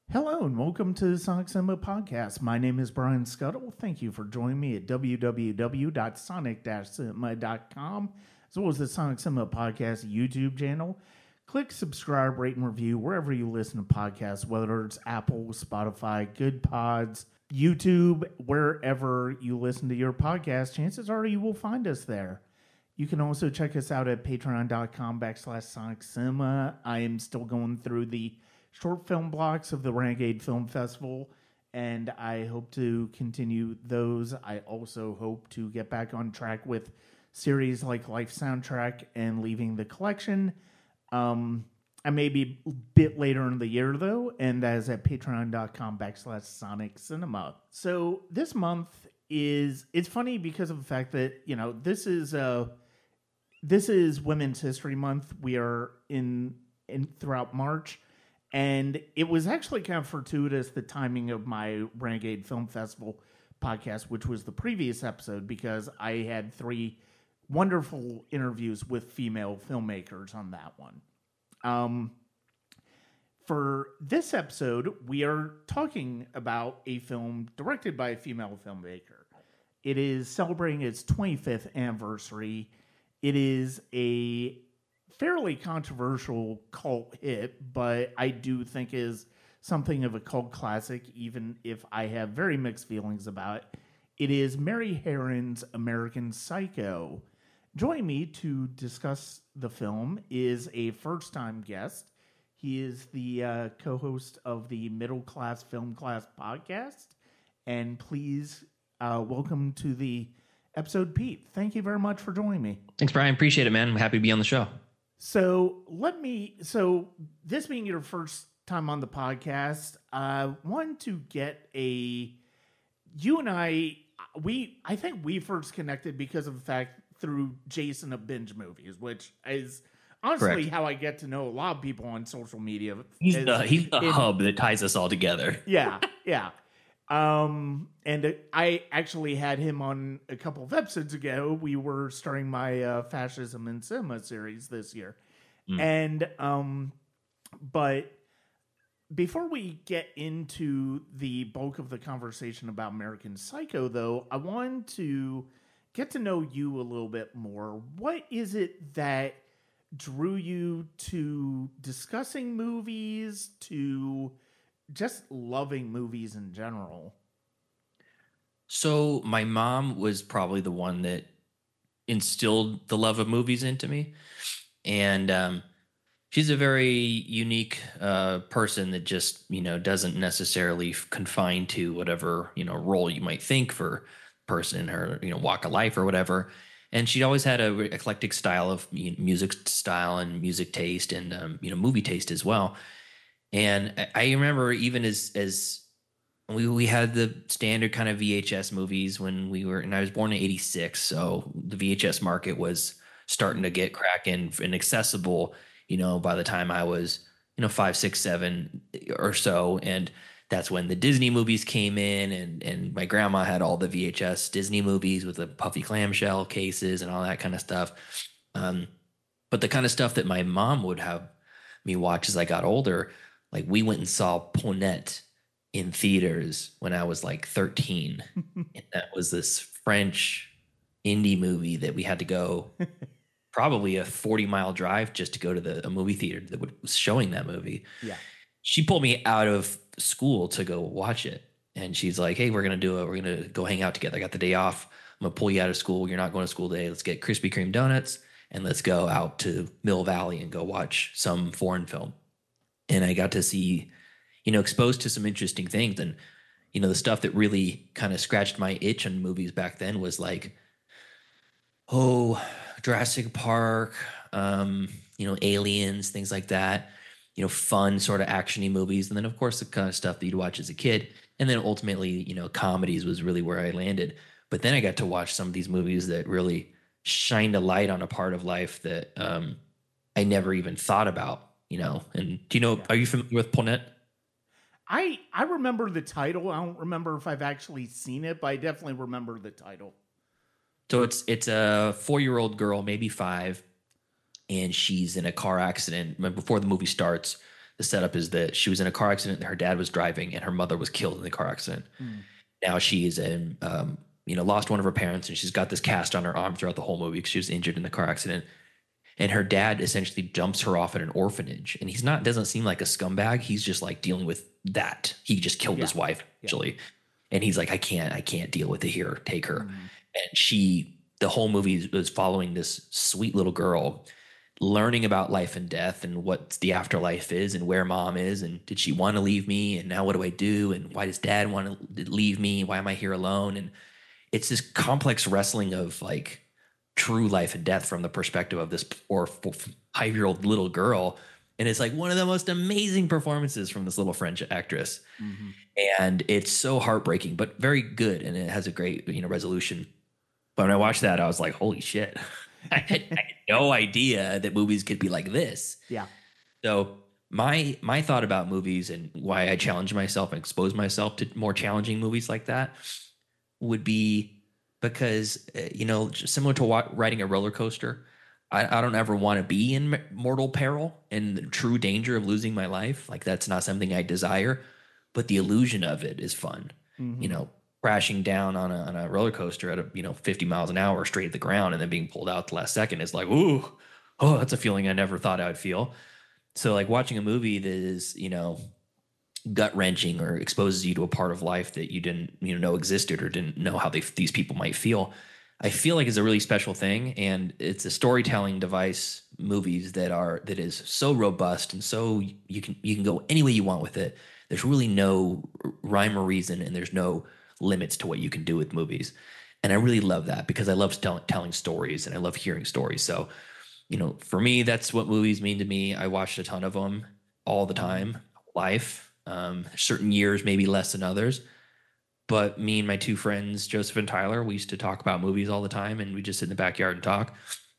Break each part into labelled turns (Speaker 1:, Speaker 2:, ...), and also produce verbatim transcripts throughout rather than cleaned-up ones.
Speaker 1: Hello and welcome to the Sonic Cinema Podcast. My name is Brian Scuttle. Thank you for joining me at w w w dot sonic dash cinema dot com, as well as the Sonic Cinema Podcast YouTube channel. Click subscribe, rate, and review wherever you listen to podcasts, whether it's Apple, Spotify, Good Pods, YouTube, wherever you listen to your podcast. Chances are you will find us there. You can also check us out at patreon.com backslash Sonic Cinema. I am still going through the short film blocks of the Renegade Film Festival, and I hope to continue those. I also hope to get back on track with series like Life Soundtrack and Leaving the Collection. Um, I may be a bit later in the year, though, and that is at patreon.com backslash Sonic Cinema. So this month is, it's funny because of the fact that, you know, this is uh, this is Women's History Month. We are in, in throughout March. And it was actually kind of fortuitous, the timing of my Renegade Film Festival podcast, which was the previous episode, because I had three wonderful interviews with female filmmakers on that one. Um, for this episode, we are talking about a film directed by a female filmmaker. It is celebrating its twenty-fifth anniversary. It is a fairly controversial cult hit, but I do think is something of a cult classic, even if I have very mixed feelings about it. It is Mary Harron's American Psycho. Joining me to discuss the film is a first-time guest. He is the uh, co-host of the Middle Class Film Class podcast. And please uh, welcome to the episode, Pete. Thank you very much for joining me.
Speaker 2: Thanks, Brian. Appreciate it, man. I'm happy to be on the show.
Speaker 1: So let me, so this being your first time on the podcast, I want to get a, you and I, we, I think we first connected because of the fact through Jason of Binge Movies, which is honestly
Speaker 2: Correct.
Speaker 1: how I get to know a lot of people on social media.
Speaker 2: He's
Speaker 1: is,
Speaker 2: the, he's the
Speaker 1: in,
Speaker 2: hub that ties us all together.
Speaker 1: Yeah, yeah. Um, and I actually had him on a couple of episodes ago. We were starting my uh, Fascism in Cinema series this year. Mm. And, um, but before we get into the bulk of the conversation about American Psycho, though, I wanted to get to know you a little bit more. What is it that drew you to discussing movies, to just loving movies in general?
Speaker 2: So my mom was probably the one that instilled the love of movies into me. And um, she's a very unique uh, person that just, you know, doesn't necessarily confine to whatever, you know, role you might think for person in her, you know, walk of life or whatever. And she always had a eclectic style of music style and music taste and, um, you know, movie taste as well. And I remember even as as we we had the standard kind of V H S movies when we were, and I was born in eighty-six, so the V H S market was starting to get cracking and accessible, you know, by the time I was, you know, five, six, seven or so. And that's when the Disney movies came in, and and my grandma had all the V H S Disney movies with the puffy clamshell cases and all that kind of stuff. Um, but the kind of stuff that my mom would have me watch as I got older, like we went and saw Ponette in theaters when I was like thirteen. And that was this French indie movie that we had to go probably a forty mile drive just to go to the a movie theater that was showing that movie.
Speaker 1: Yeah.
Speaker 2: She pulled me out of school to go watch it. And she's like, hey, we're going to do it. We're going to go hang out together. I got the day off. I'm going to pull you out of school. You're not going to school today. Let's get Krispy Kreme donuts and let's go out to Mill Valley and go watch some foreign film. And I got to see, you know, exposed to some interesting things. And, you know, the stuff that really kind of scratched my itch on movies back then was like, oh, Jurassic Park, um, you know, Aliens, things like that, you know, fun sort of action-y movies. And then, of course, the kind of stuff that you'd watch as a kid. And then ultimately, you know, comedies was really where I landed. But then I got to watch some of these movies that really shined a light on a part of life that um, I never even thought about. You know, and do you know, yeah. Are you familiar with Ponette?
Speaker 1: I I remember the title. I don't remember if I've actually seen it, but I definitely remember the title.
Speaker 2: So it's it's a four-year-old girl, maybe five, and she's in a car accident. Before the movie starts, the setup is that she was in a car accident. Her dad was driving, and her mother was killed in the car accident. Mm. Now she is in, um, you know, lost one of her parents, and she's got this cast on her arm throughout the whole movie because she was injured in the car accident. And her dad essentially dumps her off at an orphanage, and he's not doesn't seem like a scumbag. He's just like dealing with that. He just killed yeah. his wife actually, yeah. and he's like, I can't, I can't deal with it here. Take her. Mm. And she, the whole movie was following this sweet little girl, learning about life and death and what the afterlife is and where mom is and did she want to leave me and now what do I do and why does dad want to leave me? Why am I here alone? And it's this complex wrestling of like true life and death from the perspective of this poor five-year-old little girl. And it's like one of the most amazing performances from this little French actress. Mm-hmm. And it's so heartbreaking, but very good. And it has a great, you know, resolution. But when I watched that, I was like, holy shit. I, had, I had no idea that movies could be like this.
Speaker 1: Yeah.
Speaker 2: So my my thought about movies and why I challenge myself and expose myself to more challenging movies like that would be because, uh, you know, similar to wa- riding a roller coaster, I, I don't ever want to be in mortal peril and the true danger of losing my life. Like that's not something I desire, but the illusion of it is fun. Mm-hmm. You know, crashing down on a, on a roller coaster at a, you know, fifty miles an hour straight at the ground and then being pulled out the last second is like, ooh, oh, that's a feeling I never thought I would feel. So like watching a movie that is, you know, gut wrenching or exposes you to a part of life that you didn't, you know, know existed or didn't know how they, these people might feel, I feel like is a really special thing. And it's a storytelling device, movies that are, that is so robust and so you can, you can go any way you want with it. There's really no rhyme or reason and there's no limits to what you can do with movies. And I really love that because I love tell, telling stories and I love hearing stories. So, you know, for me, that's what movies mean to me. I watched a ton of them all the time, life, um, certain years, maybe less than others. But me and my two friends, Joseph and Tyler, we used to talk about movies all the time and we just sit in the backyard and talk.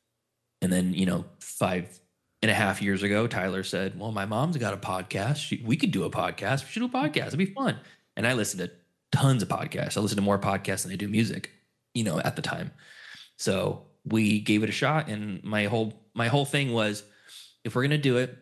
Speaker 2: And then, you know, five and a half years ago, Tyler said, well, my mom's got a podcast. She, we could do a podcast. We should do a podcast. It'd be fun. And I listened to tons of podcasts. I listen to more podcasts than I do music, you know, at the time. So we gave it a shot. And my whole, my whole thing was, if we're going to do it,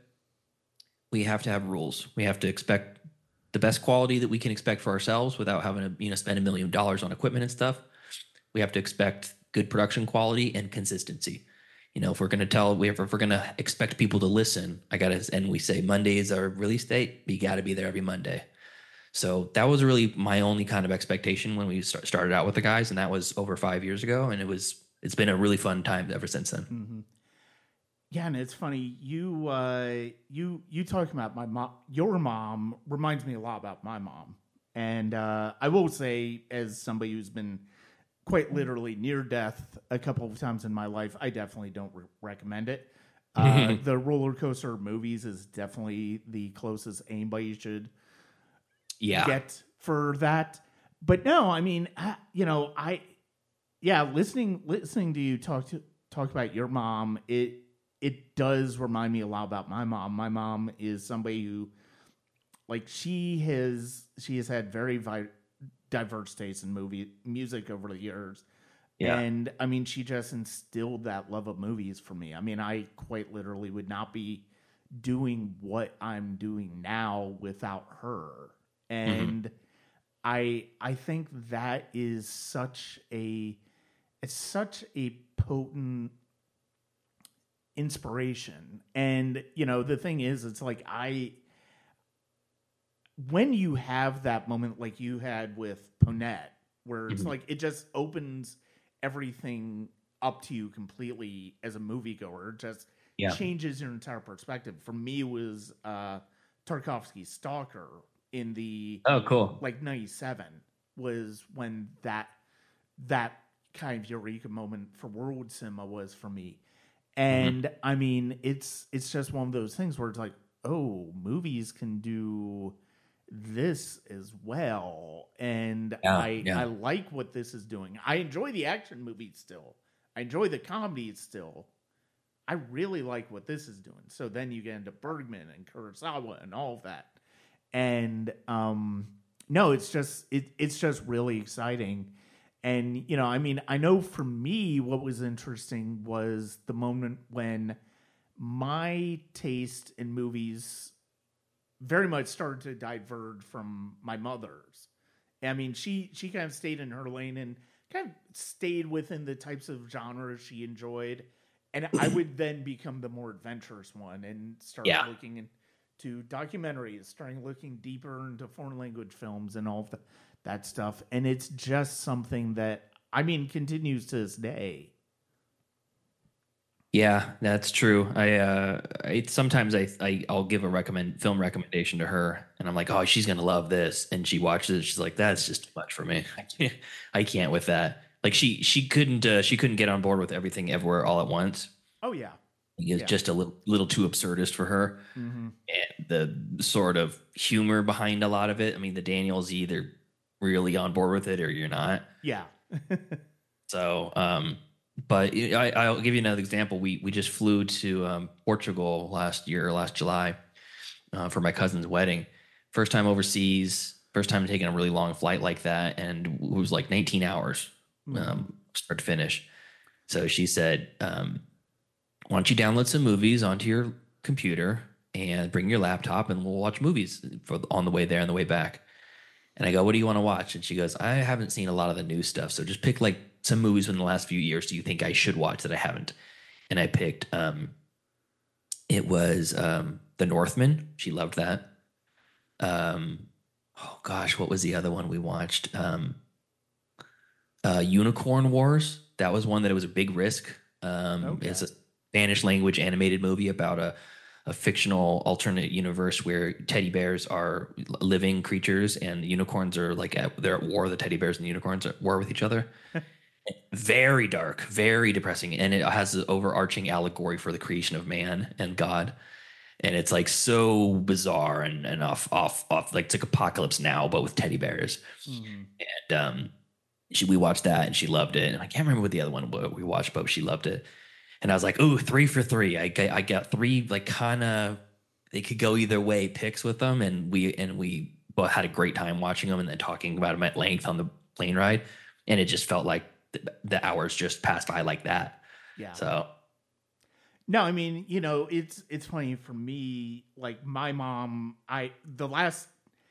Speaker 2: we have to have rules. We have to expect the best quality that we can expect for ourselves without having to, you know, spend a million dollars on equipment and stuff. We have to expect good production quality and consistency. You know, if we're going to tell, we if we're going to expect people to listen, I got to, and we say Monday is our release date, we got to be there every Monday. So that was really my only kind of expectation when we start, started out with the guys, and that was over five years ago. And it was, it's been a really fun time ever since then.
Speaker 1: Mm-hmm. Yeah, and it's funny you uh, you you talking about my mom. Your mom reminds me a lot about my mom, and uh, I will say, as somebody who's been quite literally near death a couple of times in my life, I definitely don't re- recommend it. Uh, the roller coaster movies is definitely the closest anybody should.
Speaker 2: Yeah.
Speaker 1: Get for that. But no, I mean, I, you know, I, yeah, listening, listening to you talk to talk about your mom, it, it does remind me a lot about my mom. My mom is somebody who, like, she has, she has had very vi- diverse taste in movie music over the years. Yeah. And I mean, she just instilled that love of movies for me. I mean, I quite literally would not be doing what I'm doing now without her. And mm-hmm. I I think that is such a it's such a potent inspiration. And you know, the thing is, it's like I when you have that moment like you had with Ponette, where it's mm-hmm. like it just opens everything up to you completely as a moviegoer. It just yeah. changes your entire perspective. For me, it was uh, Tarkovsky's Stalker. In the
Speaker 2: oh cool
Speaker 1: like ninety-seven was when that that kind of eureka moment for world cinema was for me. And mm-hmm. I mean it's it's just one of those things where it's like, oh, movies can do this as well. And yeah, I yeah. I like what this is doing. I enjoy the action movies still. I enjoy the comedy still. I really like what this is doing. So then you get into Bergman and Kurosawa and all of that. And um, no, it's just it, it's just really exciting. And you know, I mean, I know for me, what was interesting was the moment when my taste in movies very much started to diverge from my mother's. I mean, she she kind of stayed in her lane and kind of stayed within the types of genres she enjoyed, and I would then become the more adventurous one and start
Speaker 2: Yeah.
Speaker 1: looking into documentaries, starting looking deeper into foreign language films and all of the, that stuff. And it's just something that, I mean, continues to this day.
Speaker 2: Yeah, that's true. I uh I sometimes I, I I'll give a recommend film recommendation to her and I'm like, "Oh, she's going to love this." And she watches it. She's like, "That's just too much for me. I can't I can't with that." Like she she couldn't uh, she couldn't get on board with everything everywhere all at once.
Speaker 1: Oh yeah.
Speaker 2: It's
Speaker 1: Yeah.
Speaker 2: just a little little too absurdist for her.
Speaker 1: Mm-hmm.
Speaker 2: And the sort of humor behind a lot of it. I mean, the Daniels either really on board with it or you're not.
Speaker 1: Yeah.
Speaker 2: So, um, but I, I'll give you another example. We we just flew to um, Portugal last year, last July, uh, for my cousin's wedding. First time overseas. First time taking a really long flight like that, and it was like nineteen hours, um, start to finish. So she said, um, "Why don't you download some movies onto your computer and bring your laptop, and we'll watch movies for on the way there and the way back." And I go, "What do you want to watch?" And she goes, "I haven't seen a lot of the new stuff. So just pick like some movies from the last few years. Do you think I should watch that I haven't?" And I picked, um, it was um, The Northman. She loved that. Um, oh gosh, what was the other one we watched? Um, uh, Unicorn Wars. That was one that it was a big risk. Um,
Speaker 1: Okay.
Speaker 2: It's a Spanish language animated movie about a a fictional alternate universe where teddy bears are living creatures and unicorns are like at, they're at war. The teddy bears and the unicorns are at war with each other. Very dark, very depressing, and it has an overarching allegory for the creation of man and God. And it's like so bizarre and, and off, off, off. Like it's like Apocalypse Now, but with teddy bears.
Speaker 1: Mm-hmm.
Speaker 2: And um, she, we watched that and she loved it. And I can't remember what the other one we watched, but she loved it. And I was like, "Ooh, three for three." I got, I got three like kind of they could go either way picks with them, and we and we both had a great time watching them and then talking about them at length on the plane ride. And it just felt like the, the hours just passed by like that.
Speaker 1: Yeah.
Speaker 2: So
Speaker 1: No, I mean, you know, it's it's funny for me. Like my mom, I the last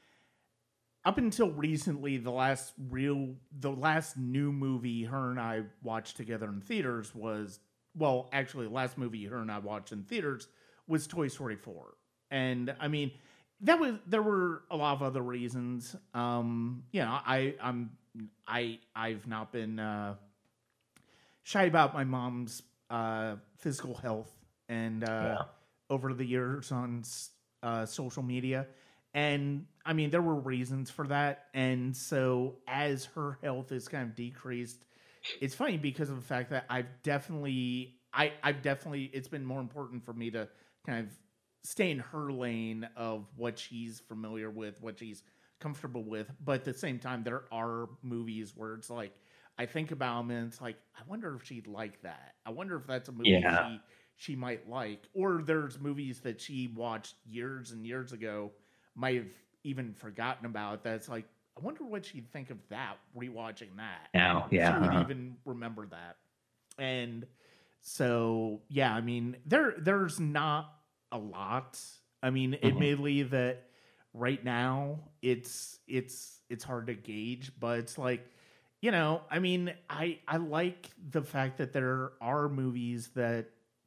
Speaker 1: up until recently, the last real, the last new movie her and I watched together in theaters was, well, actually, the last movie her and I watched in theaters was Toy Story four. And I mean, that was, there were a lot of other reasons. Um, you know, I, I'm, I, I've not been uh, shy about my mom's uh, physical health and uh,
Speaker 2: Yeah.
Speaker 1: over the years on uh, social media. And I mean, there were reasons for that. And so as her health is kind of decreased, it's funny because of the fact that I've definitely, I, I've definitely, it's been more important for me to kind of stay in her lane of what she's familiar with, what she's comfortable with. But at the same time, there are movies where it's like, I think about them and it's like, I wonder if she'd like that. I wonder if that's a movie
Speaker 2: Yeah.
Speaker 1: she, she might like. Or there's movies that she watched years and years ago, might have even forgotten about, that's like, I wonder what she'd think of that, rewatching that.
Speaker 2: Now,
Speaker 1: She
Speaker 2: yeah.
Speaker 1: would
Speaker 2: uh-huh.
Speaker 1: even remember that. And so, yeah, I mean, there there's not a lot. I mean,
Speaker 2: Mhm.
Speaker 1: admittedly that right now it's it's it's hard to gauge, but it's like, you know, I mean, I I like the fact that there are movies that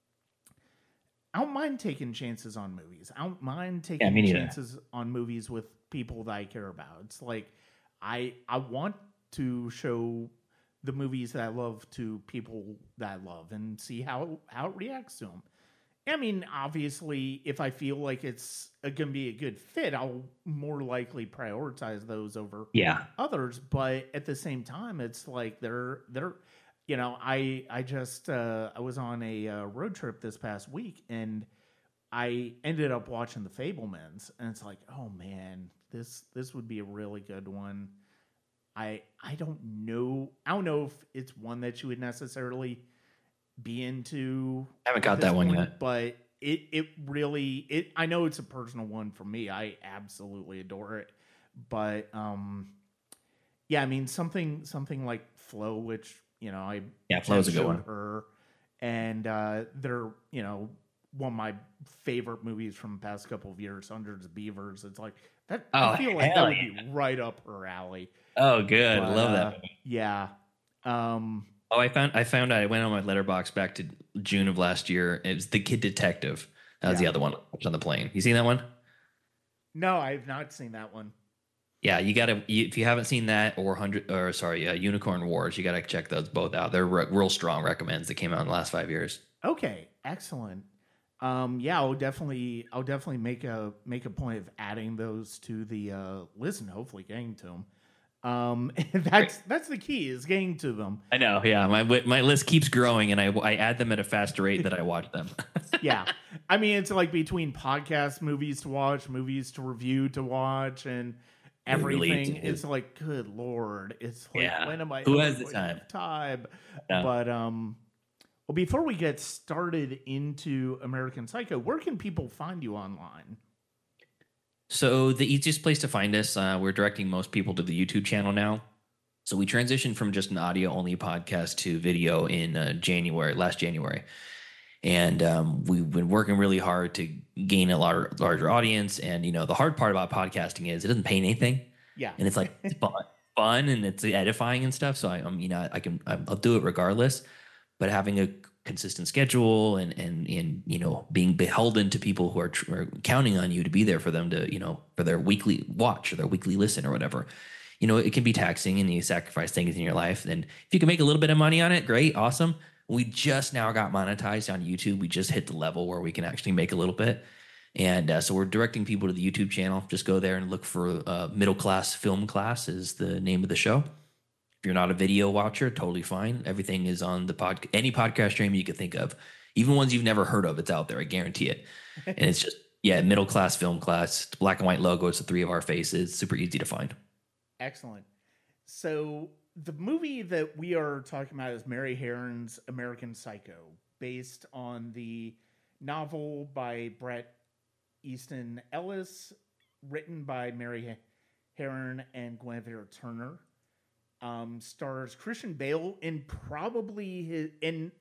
Speaker 1: I don't mind taking chances on movies. I don't mind taking
Speaker 2: me neither.
Speaker 1: chances on movies with people that I care about. It's like I I want to show the movies that I love to people that I love and see how how it reacts to them. I mean, obviously, if I feel like it's going to be a good fit, I'll more likely prioritize those over
Speaker 2: Yeah.
Speaker 1: others. But at the same time, it's like they're they're, you know, I I just uh, I was on a uh, road trip this past week and I ended up watching The Fablemans, and it's like, oh man, this this would be a really good one. I I don't know. I don't know if it's one that you would necessarily be into.
Speaker 2: Haven't
Speaker 1: at
Speaker 2: got
Speaker 1: this
Speaker 2: that one
Speaker 1: point,
Speaker 2: yet.
Speaker 1: but it it really it. I know it's a personal one for me. I absolutely adore it, but um, yeah, I mean something something like Flow, which you know I
Speaker 2: Yeah, Flow's a
Speaker 1: just
Speaker 2: good
Speaker 1: showed
Speaker 2: one.
Speaker 1: her, and uh, they're you know one of my favorite movies from the past couple of years, Hundreds of Beavers. It's like that.
Speaker 2: Oh,
Speaker 1: I feel like that
Speaker 2: hell
Speaker 1: would
Speaker 2: yeah.
Speaker 1: be right up her alley.
Speaker 2: Oh, good.
Speaker 1: But,
Speaker 2: I love
Speaker 1: uh,
Speaker 2: that movie.
Speaker 1: Yeah. Um,
Speaker 2: Oh, I found I found out I went on my letterbox back to June of last year. It was The Kid Detective. That was
Speaker 1: Yeah.
Speaker 2: the other one on the plane. You seen that one?
Speaker 1: no, I've not seen that one.
Speaker 2: Yeah, you gotta you, if you haven't seen that or hundred or sorry, uh, Unicorn Wars, you gotta check those both out. They're re- real strong recommends that came out in the last five years.
Speaker 1: Okay, excellent. Um, yeah, I'll definitely, I'll definitely make a make a point of adding those to the uh, list and hopefully getting to them. Um, that's that's the key is getting to them.
Speaker 2: I know. Yeah, my my list keeps growing, and I I add them at a faster rate that I watch them.
Speaker 1: Yeah, I mean it's like between podcast movies to watch, movies to review to watch, and everything.
Speaker 2: Really,
Speaker 1: it's like, good lord, it's like
Speaker 2: Yeah.
Speaker 1: when am I?
Speaker 2: Who
Speaker 1: ever
Speaker 2: has the
Speaker 1: going to
Speaker 2: time?
Speaker 1: have time?
Speaker 2: Yeah.
Speaker 1: But um, well, before we get started into American Psycho, where can people find you online?
Speaker 2: So the easiest place to find us, uh, we're directing most people to the YouTube channel now. So we transitioned from just an audio only podcast to video in uh, January, last January. And um, we've been working really hard to gain a larger, larger audience. And, you know, the hard part about podcasting is it doesn't pay anything.
Speaker 1: Yeah.
Speaker 2: And it's like it's fun, fun and it's edifying and stuff. So I, um, you know, I can, I'll do it regardless. But having a consistent schedule and and and you know being beholden to people who are, tr- are counting on you to be there for them to you know for their weekly watch or their weekly listen or whatever, you know it can be taxing and you sacrifice things in your life. And if you can make a little bit of money on it, great, awesome. We just now got monetized on YouTube. We just hit the level where we can actually make a little bit. And uh, so we're directing people to the YouTube channel. Just go there and look for uh, Middle Class Film Class is the name of the show. If you're not a video watcher, totally fine. Everything is on the pod, any podcast stream you could think of, even ones you've never heard of. It's out there. I guarantee it. And it's just, yeah, Middle Class Film Class, it's black and white logo. It's the three of our faces. Super easy to find.
Speaker 1: Excellent. So the movie that we are talking about is Mary Herron's American Psycho, based on the novel by Bret Easton Ellis, written by Mary Herron and Guinevere Turner. Um, stars Christian Bale in probably his in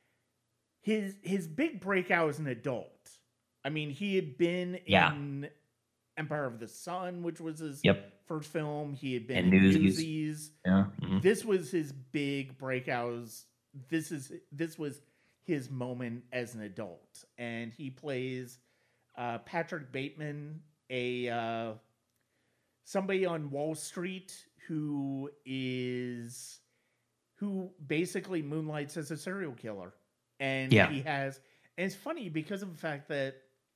Speaker 1: his his big breakout as an adult. I mean, he had been
Speaker 2: Yeah.
Speaker 1: in Empire of the Sun, which was his
Speaker 2: Yep.
Speaker 1: first film. He had been
Speaker 2: And
Speaker 1: in
Speaker 2: Newsies.
Speaker 1: Newsies.
Speaker 2: Yeah. Mhm.
Speaker 1: This was his big breakout. This is this was his moment as an adult, and he plays uh, Patrick Bateman, a uh, somebody on Wall Street who is who basically moonlights as a serial killer, and
Speaker 2: Yeah.
Speaker 1: he has. And it's funny because of the fact that.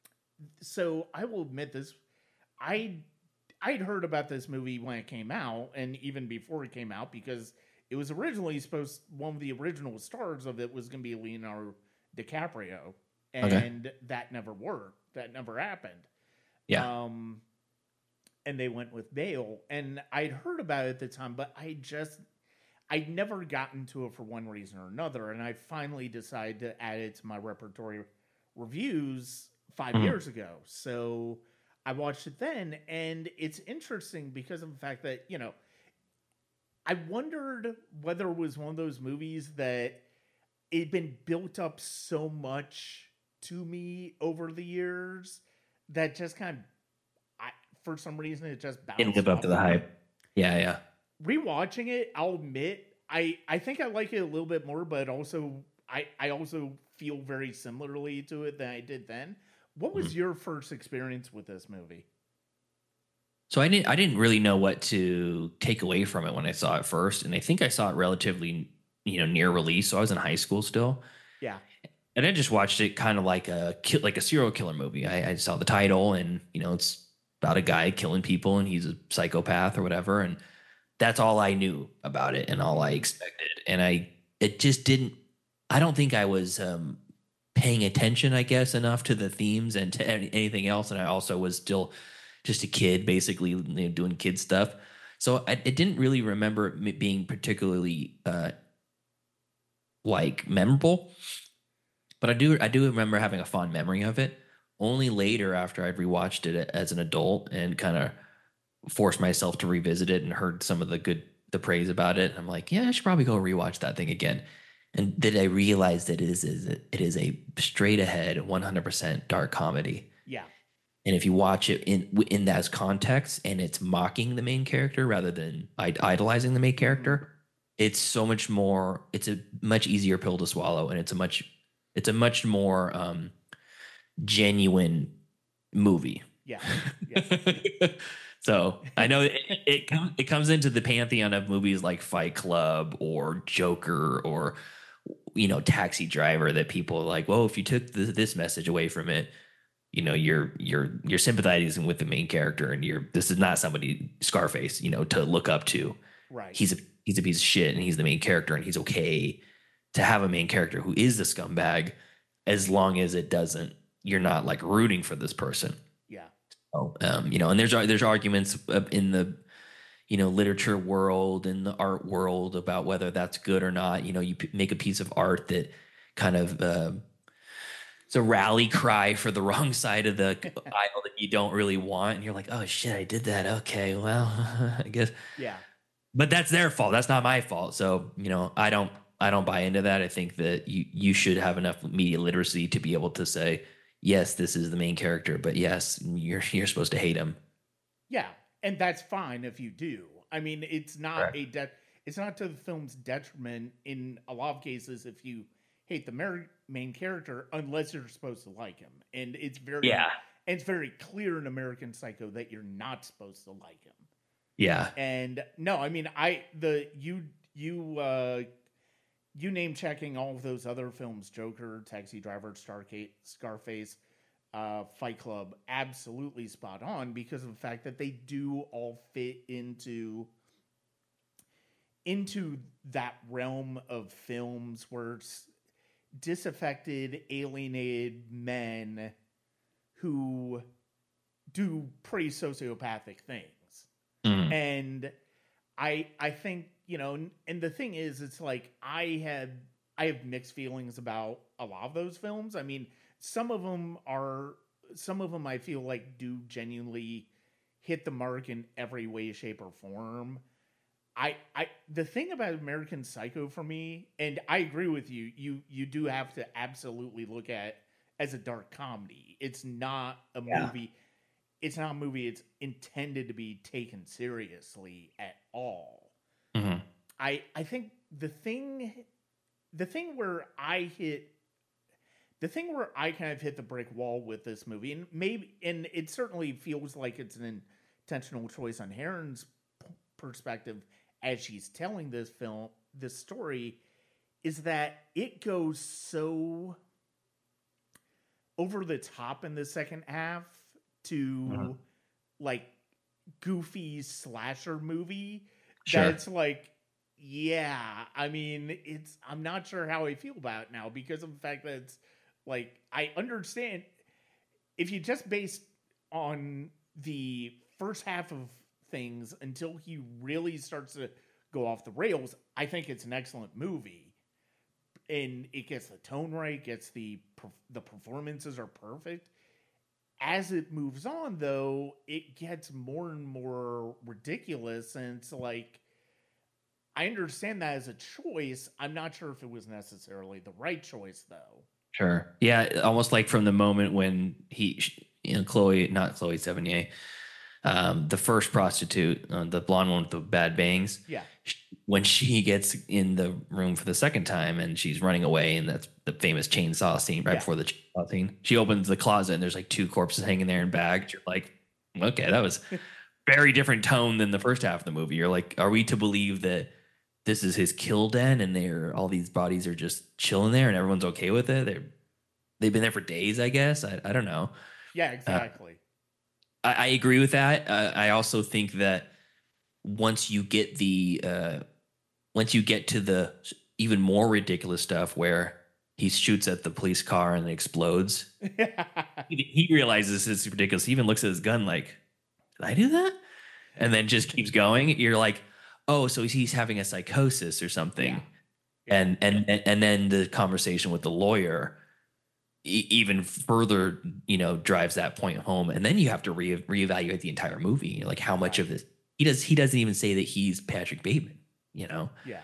Speaker 1: So I will admit this, I I'd heard about this movie when it came out, and even before it came out, because it was originally supposed one of the original stars of it was going to be Leonardo DiCaprio, and
Speaker 2: Okay.
Speaker 1: that never worked. That never happened.
Speaker 2: Yeah.
Speaker 1: Um, and they went with Bale, and I'd heard about it at the time, but I just I'd never gotten to it for one reason or another, and I finally decided to add it to my repertory reviews five
Speaker 2: Mhm.
Speaker 1: years ago. So I watched it then, and it's interesting because of the fact that, you know, I wondered whether it was one of those movies that it'd been built up so much to me over the years that just kind of, I, for some reason, it just bounced
Speaker 2: Didn't live up
Speaker 1: off
Speaker 2: to the
Speaker 1: of me.
Speaker 2: hype. Yeah. Yeah.
Speaker 1: Rewatching it, I'll admit, I, I think I like it a little bit more, but also I, I also feel very similarly to it than I did then. What was
Speaker 2: Mhm.
Speaker 1: your first experience with this movie?
Speaker 2: So I didn't I didn't really know what to take away from it when I saw it first, and I think I saw it relatively you know near release. So I was in high school still,
Speaker 1: Yeah.
Speaker 2: and I just watched it kind of like a ki- like a serial killer movie. I, I saw the title, and you know it's about a guy killing people, and he's a psychopath or whatever, and that's all I knew about it, and all I expected. And I it just didn't. I don't think I was um, paying attention, I guess, enough to the themes and to any- anything else, and I also was still just a kid, basically you know, doing kid stuff. So I, I didn't really remember it being particularly uh, like memorable, but I do I do remember having a fond memory of it. Only later, after I'd rewatched it as an adult and kind of forced myself to revisit it and heard some of the good the praise about it, I'm like, yeah, I should probably go rewatch that thing again. and that I realized that it is, is it is a straight ahead one hundred percent dark comedy.
Speaker 1: Yeah.
Speaker 2: And if you watch it in in that context and it's mocking the main character rather than idolizing the main character, mm-hmm. it's so much more. It's a much easier pill to swallow, and it's a much it's a much more um, genuine movie.
Speaker 1: Yeah. yeah.
Speaker 2: So I know it, it it comes into the pantheon of movies like Fight Club or Joker or you know Taxi Driver that people are like, well, if you took the, this message away from it, you know, you're you're you're sympathizing with the main character, and you're this is not somebody Scarface, you know, to look up to.
Speaker 1: Right.
Speaker 2: He's a he's a piece of shit, and he's the main character, and he's okay to have a main character who is the scumbag, as long as it doesn't. You're not like rooting for this person.
Speaker 1: Yeah.
Speaker 2: So, um, you know, and there's there's arguments in the you know literature world and the art world about whether that's good or not. You know, you p- make a piece of art that kind of. Uh, It's a rally cry for the wrong side of the aisle that you don't really want. And you're like, oh, shit, I did that. Okay, well, I guess.
Speaker 1: Yeah.
Speaker 2: But that's their fault. That's not my fault. So, you know, I don't I don't buy into that. I think that you, you should have enough media literacy to be able to say, yes, this is the main character. But yes, you're you're supposed to hate him.
Speaker 1: Yeah. And that's fine if you do. I mean, it's not right. a de- it's not to the film's detriment in a lot of cases if you hate the mer- main character unless you're supposed to like him, and it's very
Speaker 2: yeah,
Speaker 1: and it's very clear in American Psycho that you're not supposed to like him.
Speaker 2: Yeah,
Speaker 1: and no, I mean, I the you you uh, you name checking all of those other films: Joker, Taxi Driver, Starca- Scarface, uh, Fight Club, absolutely spot on because of the fact that they do all fit into into that realm of films where it's disaffected, alienated men who do pretty sociopathic things.
Speaker 2: Mm.
Speaker 1: And I I think, you know, and the thing is, it's like I had I have mixed feelings about a lot of those films. I mean, some of them are some of them I feel like do genuinely hit the mark in every way, shape, or form. I, I, the thing about American Psycho for me, and I agree with you, you, you do have to absolutely look at it as a dark comedy. It's not a yeah. movie. It's not a movie. It's intended to be taken seriously at all.
Speaker 2: Mm-hmm.
Speaker 1: I, I think the thing, the thing where I hit, the thing where I kind of hit the brick wall with this movie, and maybe, and it certainly feels like it's an intentional choice on Heron's perspective as she's telling this film, this story, is that it goes so over the top in the second half to mm-hmm. like goofy slasher movie
Speaker 2: sure.
Speaker 1: that it's like, yeah, I mean, it's, I'm not sure how I feel about it now because of the fact that it's like, I understand if you just based on the first half of things until he really starts to go off the rails, I think it's an excellent movie, and it gets the tone right, gets the the performances are perfect. As it moves on, though, it gets more and more ridiculous, and it's like, I understand that as a choice. I'm not sure if it was necessarily the right choice, though.
Speaker 2: Sure, yeah, almost like from the moment when he, you know, Chloe, not Chloe Sevigny, Um, the first prostitute, uh, the blonde one with the bad bangs.
Speaker 1: Yeah.
Speaker 2: When she gets in the room for the second time and she's running away, and that's the famous chainsaw scene right yeah. before the chainsaw scene. She opens the closet and there's like two corpses hanging there in bags. You're like, okay, that was very different tone than the first half of the movie. You're like, are we to believe that this is his kill den and they're all these bodies are just chilling there and everyone's okay with it? They're they've been there for days, I guess. I, I don't know.
Speaker 1: Yeah, exactly. Uh,
Speaker 2: I agree with that. Uh, I also think that once you get the uh, once you get to the even more ridiculous stuff where he shoots at the police car and it explodes, he, he realizes it's ridiculous. He even looks at his gun like, "Did I do that?" And then just keeps going. You're like, "Oh, so he's having a psychosis or something."
Speaker 1: Yeah.
Speaker 2: And and and then the conversation with the lawyer even further, you know, drives that point home. And then you have to re- reevaluate the entire movie. Like how much of this he does, he doesn't even say that he's Patrick Bateman, you know?
Speaker 1: Yeah.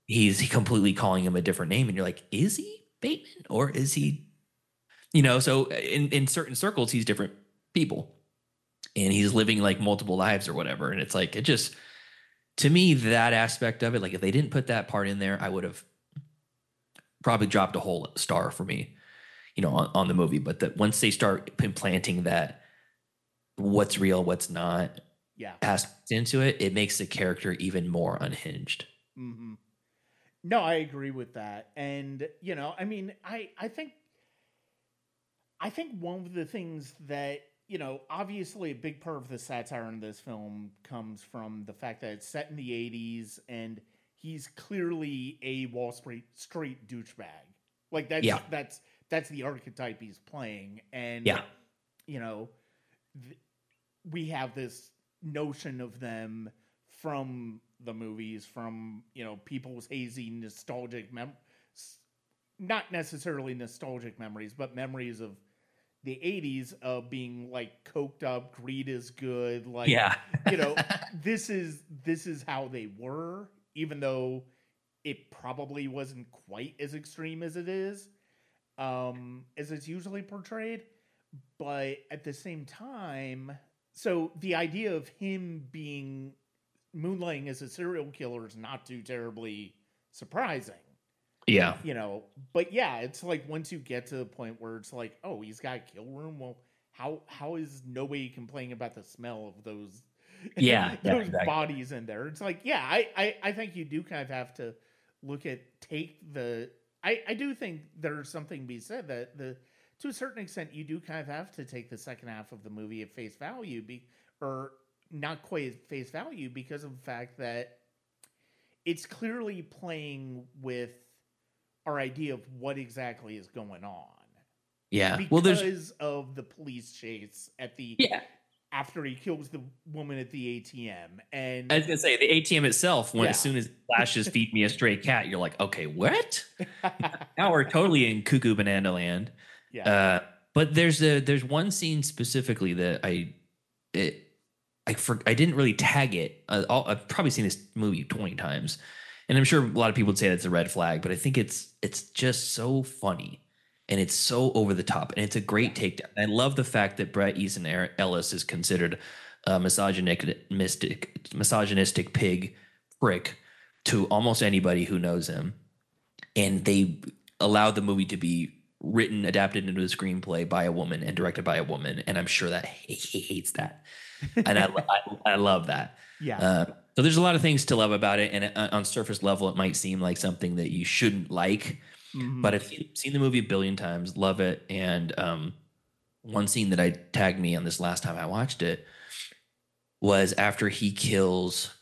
Speaker 2: he's he completely calling him a different name, and you're like, is he Bateman or is he, you know? So in in certain circles, he's different people, and he's living like multiple lives or whatever. And it's like it just to me that aspect of it, like if they didn't put that part in there, I would have probably dropped a whole star for me, you know, on, on the movie. But that once they start implanting that what's real, what's not,
Speaker 1: Yeah.
Speaker 2: aspect into it, it makes the character even more unhinged.
Speaker 1: Mm-hmm. No, I agree with that. And, you know, I mean, I, I think, I think one of the things that, you know, obviously a big part of the satire in this film comes from the fact that it's set in the eighties and he's clearly a Wall Street Street douchebag. Like that's,
Speaker 2: Yeah.
Speaker 1: that's, that's the archetype he's playing. And,
Speaker 2: Yeah.
Speaker 1: you know, th- we have this notion of them from the movies, from, you know, people's hazy nostalgic mem not necessarily nostalgic memories, but memories of the eighties of being like coked up, greed is good, like,
Speaker 2: Yeah.
Speaker 1: you know, this is this is how they were, even though it probably wasn't quite as extreme as it is, um, as it's usually portrayed. But at the same time, so the idea of him being moonlighting as a serial killer is not too terribly surprising.
Speaker 2: Yeah.
Speaker 1: You know, but yeah, it's like once you get to the point where it's like, oh, he's got a kill room. Well, how how is nobody complaining about the smell of those
Speaker 2: Yeah, yeah,
Speaker 1: those
Speaker 2: exactly.
Speaker 1: bodies in there? It's like, yeah, I, I I think you do kind of have to look at take the. I I do think there's something to be said that the to a certain extent you do kind of have to take the second half of the movie at face value, be or not quite at face value because of the fact that it's clearly playing with our idea of what exactly is going on.
Speaker 2: Yeah.
Speaker 1: Because
Speaker 2: Well, there's
Speaker 1: of the police chase at the
Speaker 2: yeah.
Speaker 1: after he kills the woman at the A T M. And
Speaker 2: I was gonna say the A T M itself. When
Speaker 1: Yeah.
Speaker 2: as soon as it flashes "Feed me a stray cat," you're like, okay, what? Now we're totally in cuckoo banana land.
Speaker 1: yeah.
Speaker 2: Uh, but there's a there's one scene specifically that I it I for, I didn't really tag it. Uh, I'll, I've probably seen this movie twenty times, and I'm sure a lot of people would say that's a red flag. But I think it's it's just so funny and it's so over the top and it's a great takedown. I love the fact that Bret Easton Ellis is considered a misogynistic, mystic, misogynistic pig prick to almost anybody who knows him, and they allowed the movie to be written, adapted into a screenplay by a woman and directed by a woman, and I'm sure that he, he hates that, and I, I I love that.
Speaker 1: Yeah.
Speaker 2: Uh, so there's a lot of things to love about it, and uh, on surface level, it might seem like something that you shouldn't like,
Speaker 1: Mhm.
Speaker 2: but I've seen the movie a billion times, love it, and um, one scene that I tagged me on this last time I watched it was after he kills.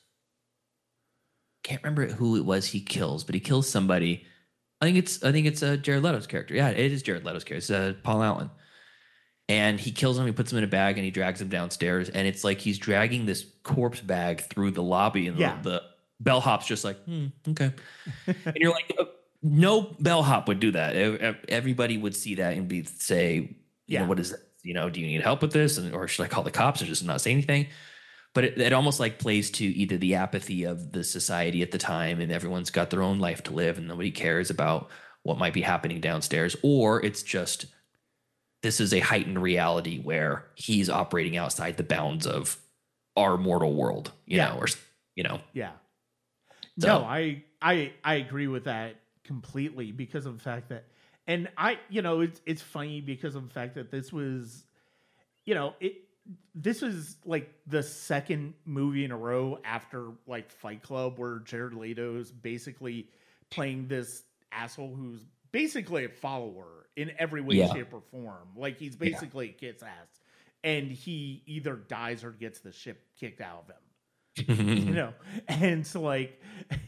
Speaker 2: Can't remember who it was he kills, but he kills somebody. I think it's I think it's uh, Jared Leto's character. Yeah, it is Jared Leto's character. It's uh, Paul Allen. And he kills him, he puts him in a bag, and he drags him downstairs. And it's like he's dragging this corpse bag through the lobby, and
Speaker 1: Yeah.
Speaker 2: the, the bellhop's just like, hmm, okay. And you're like, uh, no bellhop would do that. Ev- Everybody would see that and be say, you
Speaker 1: Yeah.
Speaker 2: know, what is that? You know, do you need help with this? And, or should I call the cops or just not say anything? But it, it almost like plays to either the apathy of the society at the time, and everyone's got their own life to live, and nobody cares about what might be happening downstairs, or it's just this is a heightened reality where he's operating outside the bounds of our mortal world, you
Speaker 1: Yeah.
Speaker 2: know, or you know,
Speaker 1: Yeah.
Speaker 2: So-
Speaker 1: No, I I I agree with that completely because of the fact that, and I, you know, it's it's funny because of the fact that this was, you know, it this was like the second movie in a row after like Fight Club where Jared Leto's basically playing this asshole who's basically a follower in every way,
Speaker 2: Yeah.
Speaker 1: shape, or form. Like he's basically gets ass, and he either dies or gets the shit kicked out of him. You know, and so like,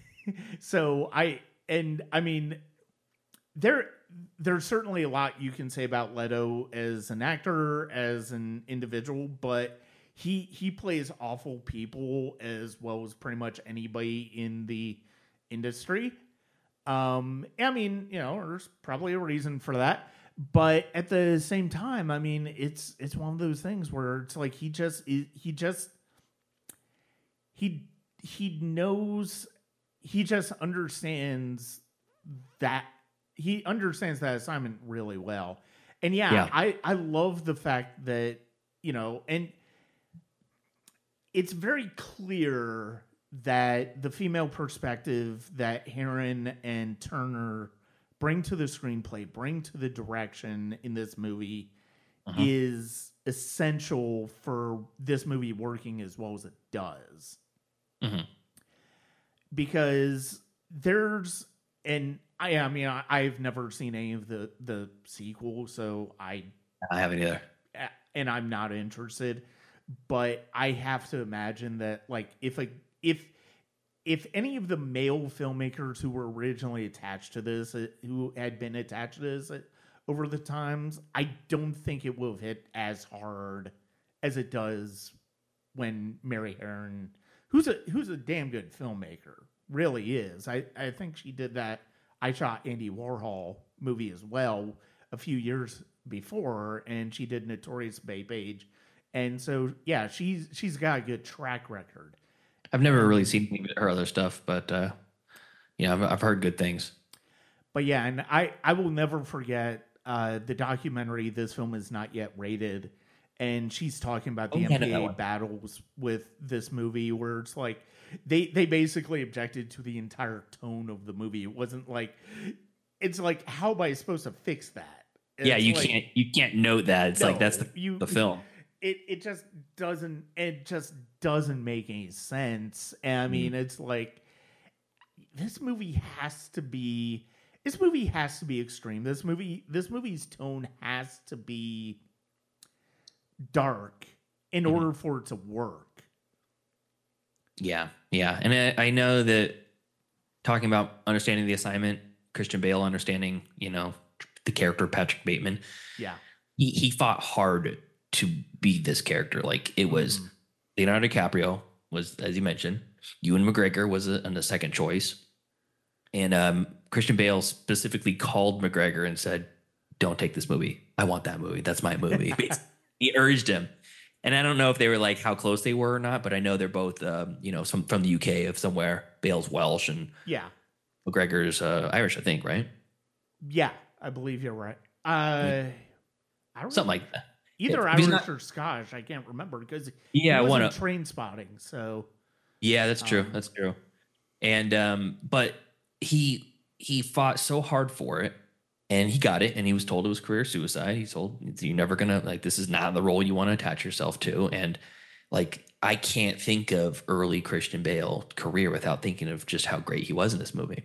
Speaker 1: so I and I mean, there there's certainly a lot you can say about Leto as an actor, as an individual, but he he plays awful people as well as pretty much anybody in the industry. Um, I mean, you know, there's probably a reason for that, but at the same time, I mean, it's it's one of those things where it's like he just he just he he knows he just understands that he understands that assignment really well. And yeah,
Speaker 2: Yeah.
Speaker 1: I, I love the fact that, you know, and it's very clear that the female perspective that Heron and Turner bring to the screenplay, bring to the direction in this movie
Speaker 2: Uh-huh.
Speaker 1: is essential for this movie working as well as it does.
Speaker 2: Mhm.
Speaker 1: Because there's, and I, I mean, I, I've never seen any of the, the sequel, so I,
Speaker 2: I haven't either.
Speaker 1: and I'm not interested, but I have to imagine that, like, if a, if, if any of the male filmmakers who were originally attached to this, uh, who had been attached to this uh, over the times, I don't think it will have hit as hard as it does when Mary Herron, who's a who's a damn good filmmaker, really is. I, I think she did that I Shot Andy Warhol movie as well a few years before, and she did Notorious Babe Age. And so, yeah, she's she's got a good track record.
Speaker 2: I've never really seen any of her other stuff, but uh, yeah, I've, I've heard good things.
Speaker 1: But yeah, and I, I will never forget uh, the documentary "This Film Is Not Yet Rated," and she's talking about the
Speaker 2: Oh, yeah, I know
Speaker 1: M P
Speaker 2: that
Speaker 1: A
Speaker 2: one.
Speaker 1: battles with this movie, where it's like they they basically objected to the entire tone of the movie. It wasn't like it's like how am I supposed to fix that? It's
Speaker 2: Yeah, you
Speaker 1: like,
Speaker 2: can't you can't note that. It's like that's the,
Speaker 1: no, you-
Speaker 2: the film.
Speaker 1: It it just doesn't it just doesn't make any sense. And I mean, it's like this movie has to be this movie has to be extreme. This movie this movie's tone has to be dark in
Speaker 2: Mhm.
Speaker 1: order for it to work.
Speaker 2: Yeah, yeah, and I, I know that talking about understanding the assignment, Christian Bale understanding, you know, the character Patrick Bateman,
Speaker 1: Yeah.
Speaker 2: he he fought hard to be this character. Like it was
Speaker 1: Mhm.
Speaker 2: Leonardo DiCaprio was, as you mentioned, Ewan McGregor was a, a second choice, and um, Christian Bale specifically called McGregor and said, "Don't take this movie. I want that movie. That's my movie." He urged him. And I don't know if they were like how close they were or not, but I know they're both, um, you know, some from the U K of somewhere. Bale's Welsh and
Speaker 1: Yeah.
Speaker 2: McGregor's uh, Irish, I think, right?
Speaker 1: Yeah, I believe you're right. Uh I don't
Speaker 2: Something
Speaker 1: know.
Speaker 2: like that.
Speaker 1: Either
Speaker 2: Yeah, he's
Speaker 1: Irish
Speaker 2: not-
Speaker 1: or Scottish, I can't remember because
Speaker 2: Yeah,
Speaker 1: he
Speaker 2: one
Speaker 1: wasn't
Speaker 2: of-
Speaker 1: train spotting, so
Speaker 2: Yeah, that's true.
Speaker 1: Um,
Speaker 2: That's true. And um, but he he fought so hard for it, and he got it, and he was told it was career suicide. He's told you're never gonna like this is not the role you want to attach yourself to. And like I can't think of early Christian Bale career without thinking of just how great he was in this movie.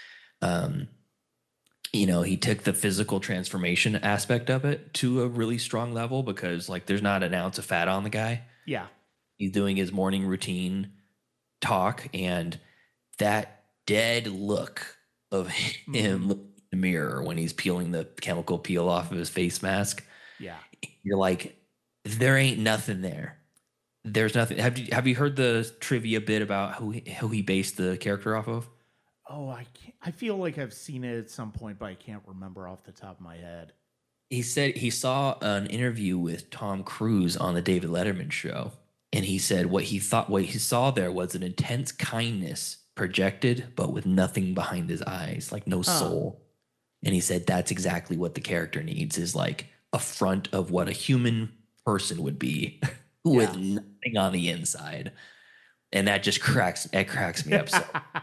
Speaker 2: Um, you know, he took the physical transformation aspect of it to a really strong level because like there's not an ounce of fat on the guy.
Speaker 1: yeah.
Speaker 2: He's doing his morning routine talk, and that dead look of him looking in the mirror when he's peeling the chemical peel off of his face mask,
Speaker 1: Yeah.
Speaker 2: you're like, there ain't nothing there. There's nothing. Have you have you heard the trivia bit about who he, who he based the character off of?
Speaker 1: Oh, I can't, I feel like I've seen it at some point, but I can't remember off the top of my head.
Speaker 2: He said he saw an interview with Tom Cruise on the David Letterman show, and he said what he thought what he saw there was an intense kindness projected, but with nothing behind his eyes, like no
Speaker 1: Huh.
Speaker 2: soul. And he said that's exactly what the character needs is like a front of what a human person would be with
Speaker 1: Yeah.
Speaker 2: nothing on the inside. And that just cracks it cracks me up so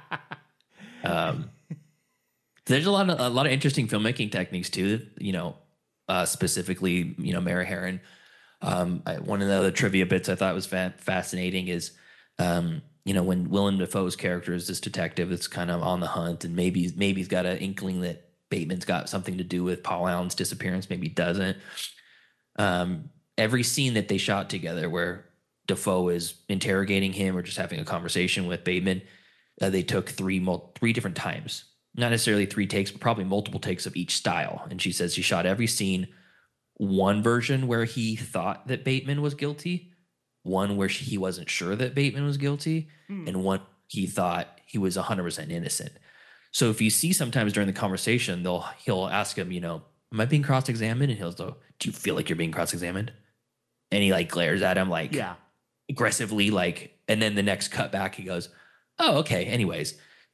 Speaker 2: Um, there's a lot of a lot of interesting filmmaking techniques too. You know, uh, specifically, you know, Mary Herron. Um, I, one of the other trivia bits I thought was fa- fascinating is, um, you know, when Willem Dafoe's character is this detective that's kind of on the hunt, and maybe maybe he's got an inkling that Bateman's got something to do with Paul Allen's disappearance. Maybe he doesn't. Um, every scene that they shot together, where Dafoe is interrogating him or just having a conversation with Bateman. Uh, they took three mul- three different times, not necessarily three takes, but probably multiple takes of each style. And she says she shot every scene, one version where he thought that Bateman was guilty, one where she, he wasn't sure that Bateman was guilty,
Speaker 1: Hmm.
Speaker 2: and one he thought he was one hundred percent innocent. So if you see sometimes during the conversation, they'll he'll ask him, you know, am I being cross-examined? And he'll go, do you feel like you're being cross-examined? And he like glares at him like
Speaker 1: Yeah.
Speaker 2: aggressively, like, and then the next cut back, he goes, oh, okay. Anyways,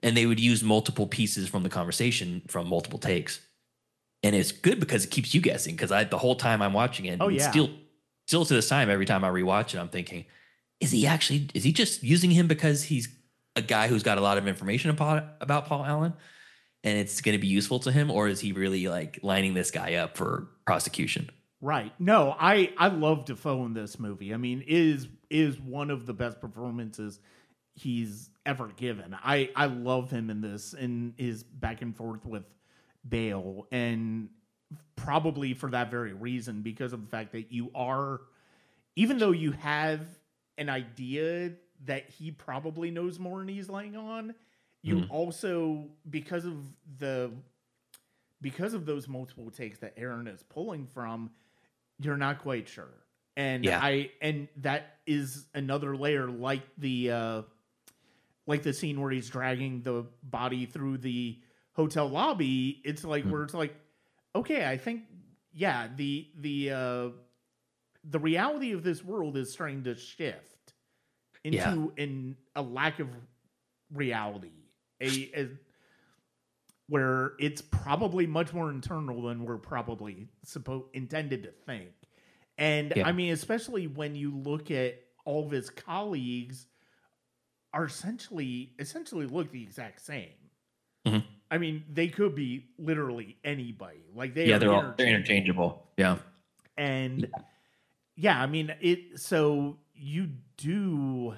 Speaker 2: and they would use multiple pieces from the conversation from multiple takes. And it's good because it keeps you guessing. Because I, the whole time I'm watching it,
Speaker 1: Oh,
Speaker 2: it's
Speaker 1: yeah.
Speaker 2: still, still to this time, every time I rewatch it, I'm thinking, is he actually, is he just using him because he's a guy who's got a lot of information about, about Paul Allen and it's going to be useful to him? Or is he really like lining this guy up for prosecution?
Speaker 1: Right. No, I, I love Dafoe in this movie. I mean, it is is one of the best performances he's ever given. I, I love him in this and his back and forth with Bale, and probably for that very reason, because of the fact that you are, even though you have an idea that he probably knows more than he's laying on, you mm. also, because of the because of those multiple takes that Aaron is pulling from, you're not quite sure. And yeah. I and that is another layer, like the uh, like the scene where he's dragging the body through the hotel lobby. It's like mm. where it's like, okay, I think yeah, the the uh, the reality of this world is starting to shift into yeah. in a lack of reality, a, a where it's probably much more internal than we're probably supposed intended to think. And yeah. I mean, especially when you look at all of his colleagues are essentially essentially look the exact same. Mm-hmm. I mean, they could be literally anybody. Like they
Speaker 2: yeah,
Speaker 1: are
Speaker 2: they're all they're interchangeable. Yeah,
Speaker 1: and yeah. yeah, I mean it. So you do.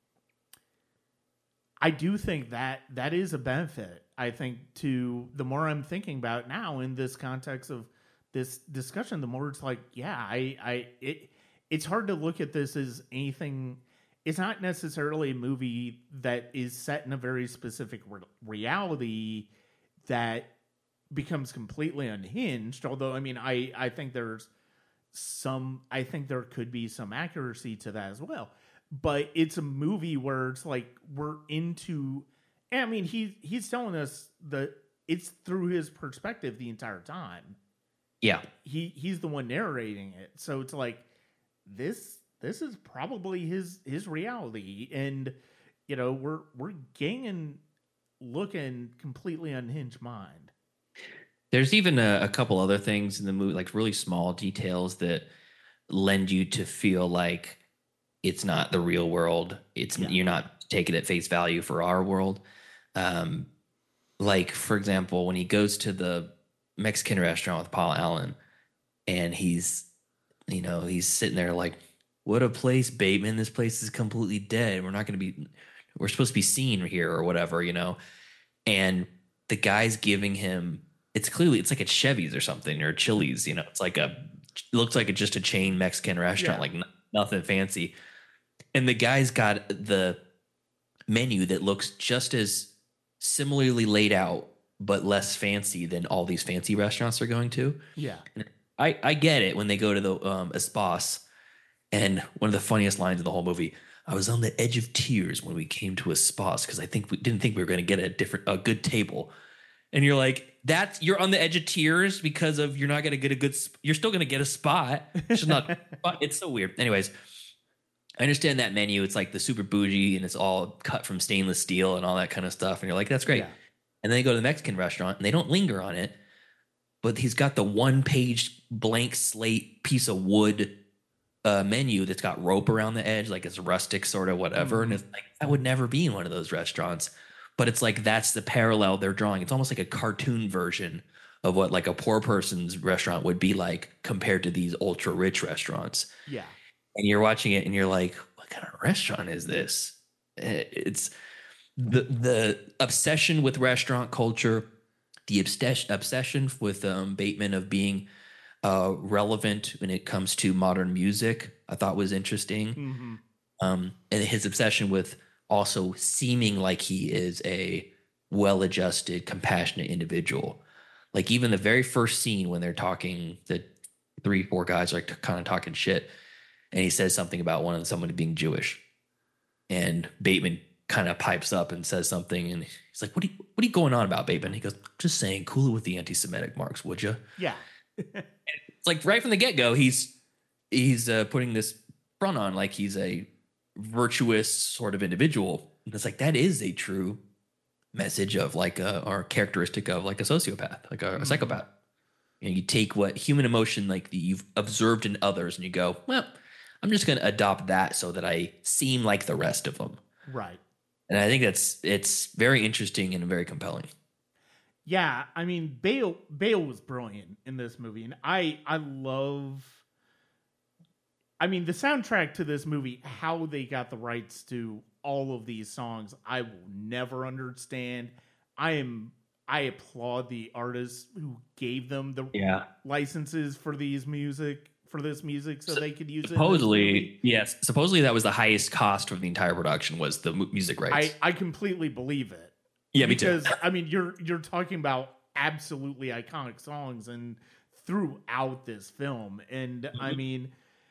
Speaker 1: I do think that that is a benefit. I think to the more I'm thinking about it now in this context of this discussion, the more it's like, yeah, I, I, it, it's hard to look at this as anything. It's not necessarily a movie that is set in a very specific re- reality that becomes completely unhinged. Although, I mean, I, I think there's some, I think there could be some accuracy to that as well. But it's a movie where it's like we're into. I mean, he he's telling us that it's through his perspective the entire time.
Speaker 2: Yeah,
Speaker 1: he he's the one narrating it, so it's like this this is probably his his reality, and you know we're we're getting looking completely unhinged mind.
Speaker 2: There's even a, a couple other things in the movie, like really small details that lend you to feel like it's not the real world. It's yeah. You're not taking it at face value for our world. Um, like for example, when he goes to the Mexican restaurant with Paul Allen, and he's, you know, he's sitting there like, "What a place, Bateman! This place is completely dead. We're not going to be, we're supposed to be seen here or whatever, you know." And the guy's giving him, it's clearly it's like a Chevy's or something or Chili's, you know. It's like a, it looks like a, just a chain Mexican restaurant, yeah. like n- nothing fancy. And the guy's got the menu that looks just as similarly laid out, but less fancy than all these fancy restaurants they're going to.
Speaker 1: Yeah.
Speaker 2: And I, I get it when they go to the um, Espas, and one of the funniest lines in the whole movie, "I was on the edge of tears when we came to Espas because I think we didn't think we were going to get a different, a good table." And you're like, that's, you're on the edge of tears because of, you're not going to get a good, you're still going to get a spot. It's just not, it's so weird. Anyways, I understand that menu. It's like the super bougie and it's all cut from stainless steel and all that kind of stuff. And you're like, that's great. Yeah. And then they go to the Mexican restaurant and they don't linger on it, but he's got the one page blank slate piece of wood uh, menu that's got rope around the edge. Like it's rustic sort of whatever. Mm-hmm. And it's like, that would never be in one of those restaurants, but it's like, that's the parallel they're drawing. It's almost like a cartoon version of what like a poor person's restaurant would be like compared to these ultra rich restaurants.
Speaker 1: Yeah.
Speaker 2: And you're watching it and you're like, what kind of restaurant is this? It's the the obsession with restaurant culture, the obsession obsession with um, Bateman of being uh, relevant when it comes to modern music, I thought was interesting. Mm-hmm. Um, and his obsession with also seeming like he is a well-adjusted, compassionate individual. Like even the very first scene when they're talking, the three, four guys are like kind of talking shit. And he says something about one of someone being Jewish, and Bateman kind of pipes up and says something, and he's like, "What are you, what are you going on about, Bateman?" He goes, "Just saying, cool it with the anti-Semitic marks, would you?"
Speaker 1: Yeah.
Speaker 2: It's like right from the get-go, he's he's uh, putting this front on like he's a virtuous sort of individual. And it's like that is a true message of like a or characteristic of like a sociopath, like a, a
Speaker 1: Mhm.
Speaker 2: psychopath. You know, you take what human emotion like the, you've observed in others, and you go, well, I'm just going to adopt that so that I seem like the rest of them.
Speaker 1: Right.
Speaker 2: And I think that's it's very interesting and very compelling.
Speaker 1: Yeah, I mean Bale Bale was brilliant in this movie, and I I love. I mean the soundtrack to this movie, how they got the rights to all of these songs, I will never understand. I am I applaud the artists who gave them the
Speaker 2: Yeah.
Speaker 1: licenses for these music for this music so,
Speaker 2: So,
Speaker 1: they could use
Speaker 2: supposedly,
Speaker 1: it.
Speaker 2: yes, supposedly that was the highest cost of the entire production was the mu- music rights.
Speaker 1: I I completely believe it.
Speaker 2: Yeah, me
Speaker 1: because
Speaker 2: too.
Speaker 1: I mean you're you're talking about absolutely iconic songs and throughout this film, and mm-hmm. I mean,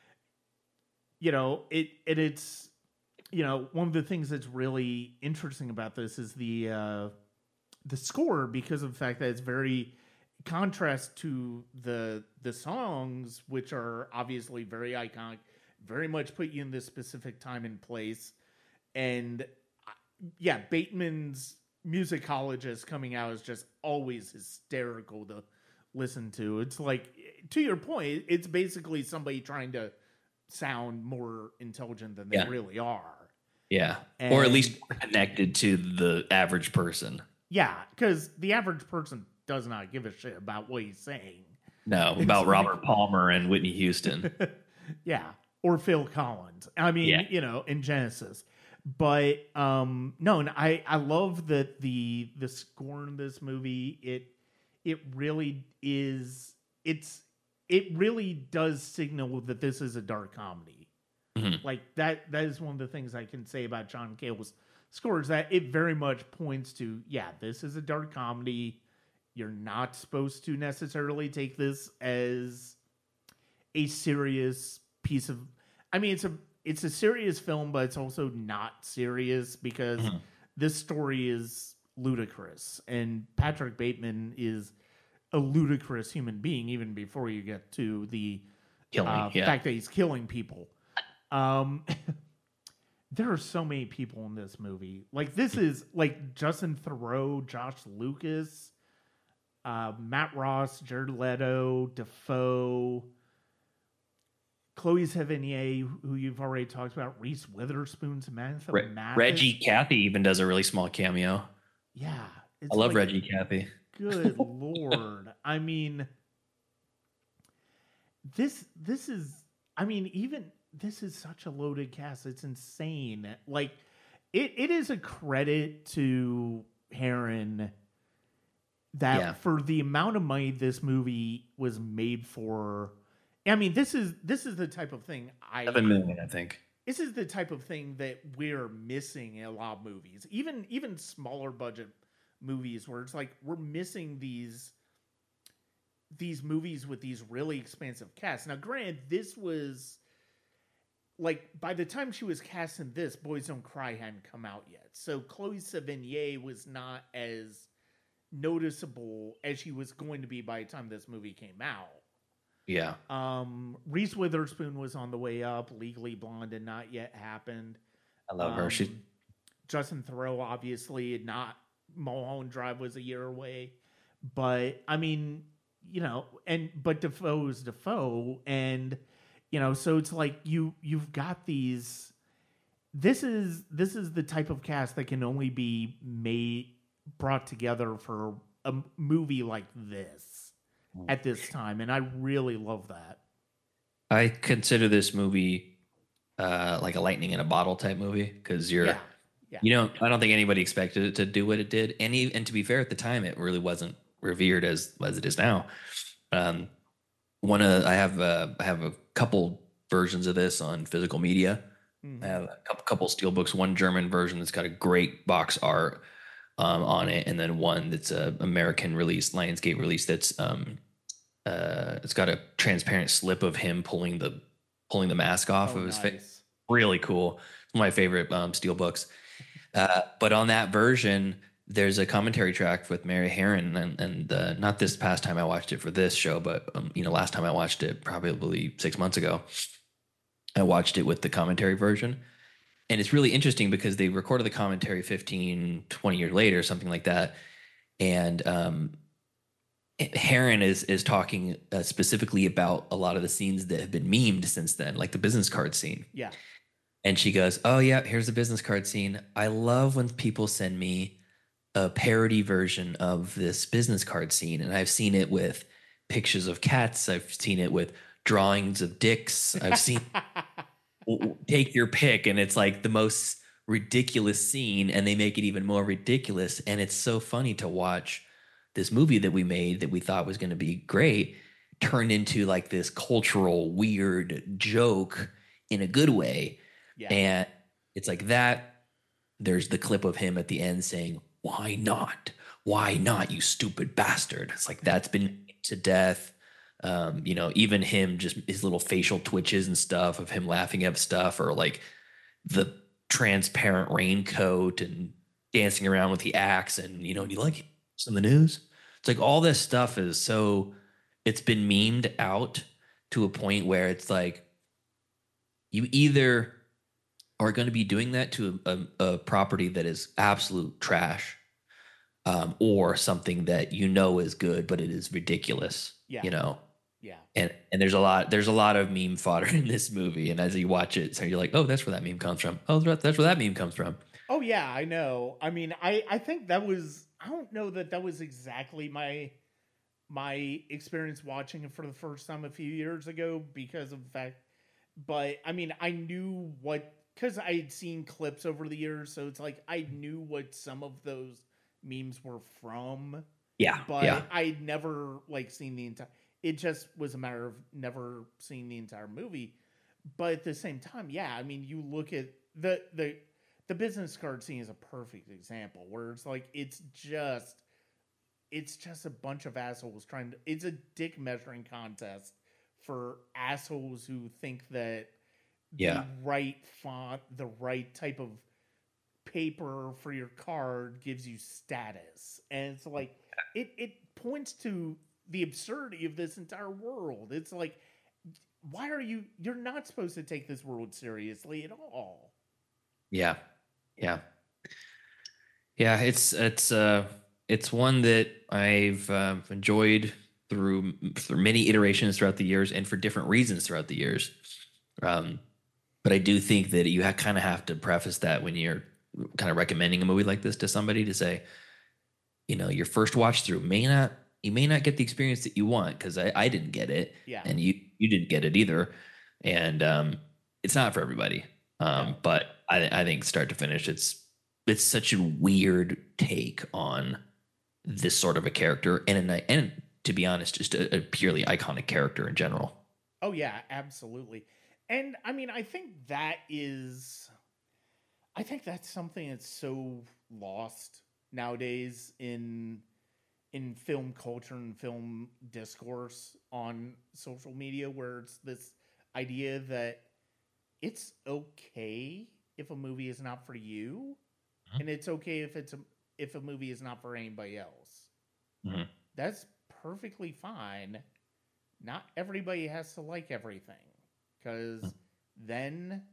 Speaker 1: you know, it it it's you know one of the things that's really interesting about this is the uh, the score, because of the fact that it's very contrast to the the songs, which are obviously very iconic, very much put you in this specific time and place, and yeah, Bateman's musicologist coming out is just always hysterical to listen to. It's like, to your point, it's basically somebody trying to sound more intelligent than they yeah. really are.
Speaker 2: Yeah. And, or at least connected to the average person.
Speaker 1: Yeah, because the average person does not give a shit about what he's saying.
Speaker 2: No,
Speaker 1: it's
Speaker 2: about
Speaker 1: like,
Speaker 2: Robert Palmer and Whitney Houston.
Speaker 1: Yeah. Or Phil Collins. I mean, yeah. you know, in Genesis. But um, no, and I, I love that the the score in this movie, it it really is it's it really does signal that this is a dark comedy. Mm-hmm. Like that that is one of the things I can say about John Cale's score, is that it very much points to, yeah, this is a dark comedy. You're not supposed to necessarily take this as a serious piece of I mean it's a It's a serious film, but it's also not serious because mm-hmm. this story is ludicrous. And Patrick Bateman is a ludicrous human being, even before you get to the killing, uh, yeah. fact that he's killing people. Um, there are so many people in this movie. Like, this is, like, Justin Theroux, Josh Lucas, uh, Matt Ross, Jared Leto, Defoe, Chloe Sevigny, who you've already talked about, Reese Witherspoon, Samantha
Speaker 2: Re-
Speaker 1: Mathis.
Speaker 2: Reggie Cathy even does a really small cameo.
Speaker 1: Yeah.
Speaker 2: I love like, Reggie Cathy.
Speaker 1: Good Lord. I mean, this this is, I mean, even, this is such a loaded cast. It's insane. Like, it, it is a credit to Herron that yeah. for the amount of money this movie was made for. I mean, this is this is the type of thing I
Speaker 2: seven million, I think.
Speaker 1: This is the type of thing that we're missing in a lot of movies, even even smaller budget movies, where it's like we're missing these these movies with these really expansive casts. Now, granted, this was like by the time she was cast in this, Boys Don't Cry hadn't come out yet, so Chloe Sevigny was not as noticeable as she was going to be by the time this movie came out.
Speaker 2: Yeah.
Speaker 1: Um, Reese Witherspoon was on the way up. Legally Blonde had not yet happened.
Speaker 2: I love
Speaker 1: um,
Speaker 2: her. She
Speaker 1: Justin Theroux, obviously, had not. Mulholland Drive was a year away, but I mean, you know, and but Defoe is Defoe, and you know, so it's like you you've got these. This is this is the type of cast that can only be made brought together for a movie like this at this time, and I really love that.
Speaker 2: I consider this movie uh, like a lightning in a bottle type movie, because you're, yeah, yeah. you know, I don't think anybody expected it to do what it did, and he, and to be fair, at the time, it really wasn't revered as as it is now. Um, one of I have a, I have a couple versions of this on physical media. Mm-hmm. I have a couple couple steelbooks. One German version that's got a great box art Um, on it, and then one that's a American release, Lionsgate release, that's um, uh, it's got a transparent slip of him pulling the pulling the mask off oh, of his nice. face. Really cool. It's one of my favorite um, steel books. Uh, but on that version, there's a commentary track with Mary Herron, and, and uh, not this past time I watched it for this show, but um, you know, last time I watched it, probably six months ago, I watched it with the commentary version. and it's really interesting because they recorded the commentary fifteen, twenty years later, something like that. And um, Heron is is talking uh, specifically about a lot of the scenes that have been memed since then, like the business card scene.
Speaker 1: Yeah.
Speaker 2: And she goes, "Oh yeah, here's the business card scene. I love when people send me a parody version of this business card scene, and I've seen it with pictures of cats. I've seen it with drawings of dicks. I've seen take your pick, and it's like the most ridiculous scene, and they make it even more ridiculous. And it's so funny to watch this movie that we made that we thought was going to be great turn into like this cultural weird joke in a good way."
Speaker 1: Yeah.
Speaker 2: And it's like that. There's the clip of him at the end saying, "Why not? Why not, you stupid bastard?" It's like that's been to death. Um, you know, even him, just his little facial twitches and stuff of him laughing at stuff, or like the transparent raincoat and dancing around with the axe, and you know, you like it's in the news. It's like all this stuff is so it's been memed out to a point where it's like you either are going to be doing that to a, a, a property that is absolute trash, um, or something that you know is good, but it is ridiculous.
Speaker 1: Yeah.
Speaker 2: You know.
Speaker 1: Yeah.
Speaker 2: And and there's a lot there's a lot of meme fodder in this movie, and as you watch it, so you're like, oh, that's where that meme comes from. Oh, that's where that meme comes from.
Speaker 1: Oh yeah, I know. I mean, I I think that was I don't know that that was exactly my my experience watching it for the first time a few years ago because of the fact, but I mean, I knew what because I had seen clips over the years, so it's like I knew what some of those memes were from.
Speaker 2: Yeah,
Speaker 1: but
Speaker 2: yeah.
Speaker 1: I'd never like seen the entire. It just was a matter of never seeing the entire movie. But at the same time, yeah, I mean, you look at the the the business card scene is a perfect example where it's like it's just it's just a bunch of assholes trying to. It's a dick measuring contest for assholes who think that
Speaker 2: Yeah.
Speaker 1: the right font, the right type of paper for your card gives you status, and it's like it it points to the absurdity of this entire world. It's like, why are you you're not supposed to take this world seriously at all.
Speaker 2: Yeah. Yeah. Yeah, it's it's uh it's one that I've uh, enjoyed through through many iterations throughout the years and for different reasons throughout the years. Um but I do think that you ha- kind of have to preface that when you're kind of recommending a movie like this to somebody, to say, you know, your first watch through may not you may not get the experience that you want, because I, I didn't get it,
Speaker 1: Yeah.
Speaker 2: and you you didn't get it either, and um, it's not for everybody. Um,
Speaker 1: No.
Speaker 2: But I I think start to finish, it's it's such a weird take on this sort of a character, and an, and to be honest, just a, a purely iconic character in general.
Speaker 1: Oh yeah, absolutely. And I mean, I think that is I think that's something that's so lost nowadays in in film culture and film discourse on social media, where it's this idea that it's okay if a movie is not for you,
Speaker 2: Mhm.
Speaker 1: and it's okay if it's a, if a movie is not for anybody else.
Speaker 2: Mhm.
Speaker 1: That's perfectly fine. Not everybody has to like everything, because
Speaker 2: Mhm.
Speaker 1: then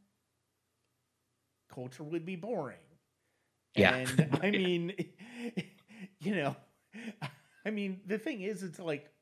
Speaker 1: culture would be boring.
Speaker 2: Yeah.
Speaker 1: And I mean, you know, I mean, the thing is, it's like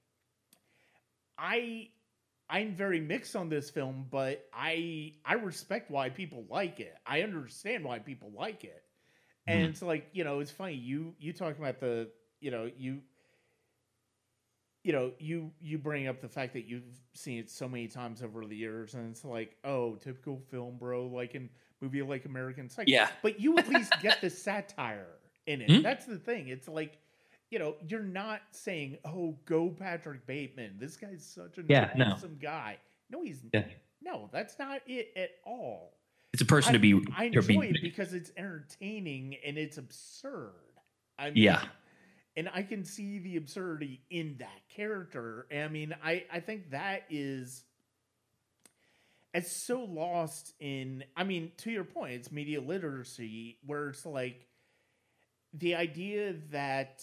Speaker 1: I I'm very mixed on this film, but I I respect why people like it. I understand why people like it. And
Speaker 2: Mhm.
Speaker 1: it's like, you know, it's funny you you talking about the, you know, you you know, you you bring up the fact that you've seen it so many times over the years, and it's like, oh, typical film bro, like in movie like American Psycho.
Speaker 2: Yeah.
Speaker 1: But you at least get the satire in it.
Speaker 2: Hmm?
Speaker 1: That's the thing. It's like, you know, you're not saying, oh, go Patrick Bateman. This guy's such an
Speaker 2: Yeah, no.
Speaker 1: awesome guy. No, he's
Speaker 2: Yeah.
Speaker 1: no, that's not it at all.
Speaker 2: It's a person
Speaker 1: I,
Speaker 2: to be.
Speaker 1: I
Speaker 2: to be-
Speaker 1: enjoy it because it's entertaining and it's absurd. I mean,
Speaker 2: Yeah.
Speaker 1: and I can see the absurdity in that character. And I mean, I, I think that is it's so lost in, I mean, to your point, it's media literacy, where it's like the idea that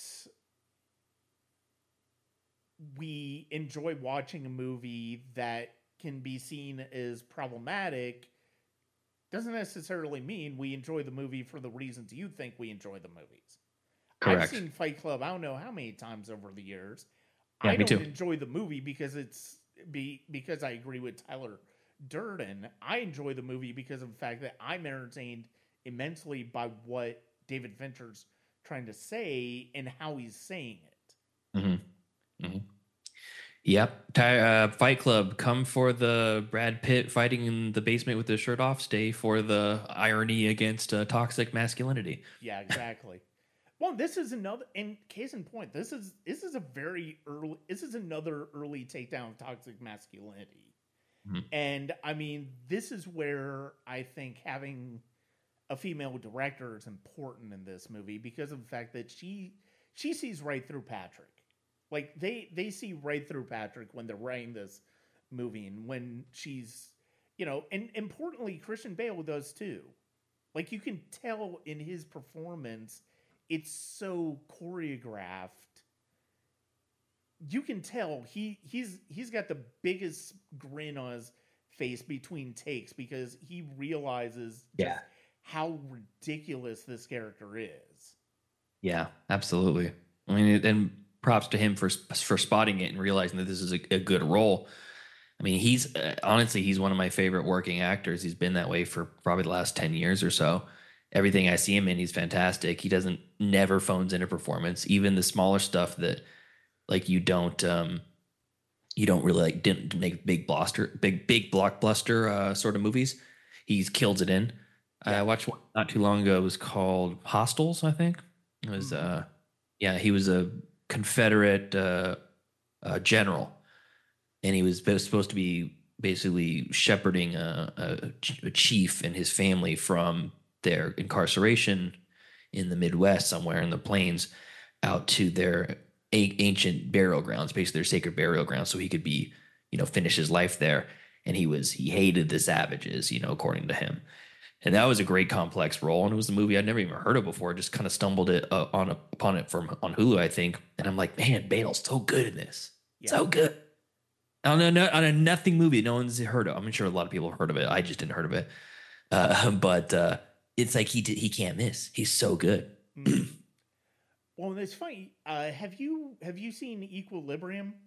Speaker 1: we enjoy watching a movie that can be seen as problematic doesn't necessarily mean we enjoy the movie for the reasons you think we enjoy the movies.
Speaker 2: Correct.
Speaker 1: I've seen Fight Club I don't know how many times over the years.
Speaker 2: Yeah,
Speaker 1: I
Speaker 2: me
Speaker 1: don't
Speaker 2: too.
Speaker 1: enjoy the movie because it's be because I agree with Tyler Durden. I enjoy the movie because of the fact that I'm entertained immensely by what David Fincher's trying to say and how he's saying it.
Speaker 2: Mm-hmm. Mm-hmm. Yep. Ty, uh, Fight Club, come for the Brad Pitt fighting in the basement with his shirt off. Stay for the irony against uh, toxic masculinity.
Speaker 1: Yeah, exactly. Well, this is another, and case in point, this is this is a very early, this is another early takedown of toxic masculinity.
Speaker 2: Mm-hmm.
Speaker 1: And I mean, this is where I think having a female director is important in this movie because of the fact that she she sees right through Patrick. Like they they see right through Patrick when they're writing this movie, and when she's, you know, and importantly, Christian Bale does too. Like you can tell in his performance, it's so choreographed. You can tell he he's he's got the biggest grin on his face between takes because he realizes just
Speaker 2: Yeah.
Speaker 1: how ridiculous this character is.
Speaker 2: Yeah, absolutely. I mean, and props to him for for spotting it and realizing that this is a, a good role. I mean, he's uh, honestly he's one of my favorite working actors. He's been that way for probably the last ten years or so. Everything I see him in, he's fantastic. He doesn't never phones in a performance, even the smaller stuff that like you don't um you don't really like didn't make big blockbuster big big blockbuster uh, sort of movies. He's killed it in. Yeah. I watched one not too long ago. It was called Hostiles, I think. It was mm-hmm. uh yeah, he was a Confederate uh, uh, general, and he was supposed to be basically shepherding a, a, a chief and his family from their incarceration in the Midwest, somewhere in the plains, out to their a- ancient burial grounds, basically their sacred burial grounds, so he could be, you know, finish his life there. And he was he hated the savages, you know, according to him. And that was a great complex role, and it was a movie I'd never even heard of before. I just kind of stumbled it uh, on upon it from on Hulu, I think. And I'm like, man, Bale's so good in this, yeah. so good. On a, on a nothing movie no one's heard of. I'm sure a lot of people have heard of it. I just didn't heard of it. Uh, but uh, it's like he did, he can't miss. He's so good.
Speaker 1: Mm. Well, it's funny. Uh, have you have you seen Equilibrium?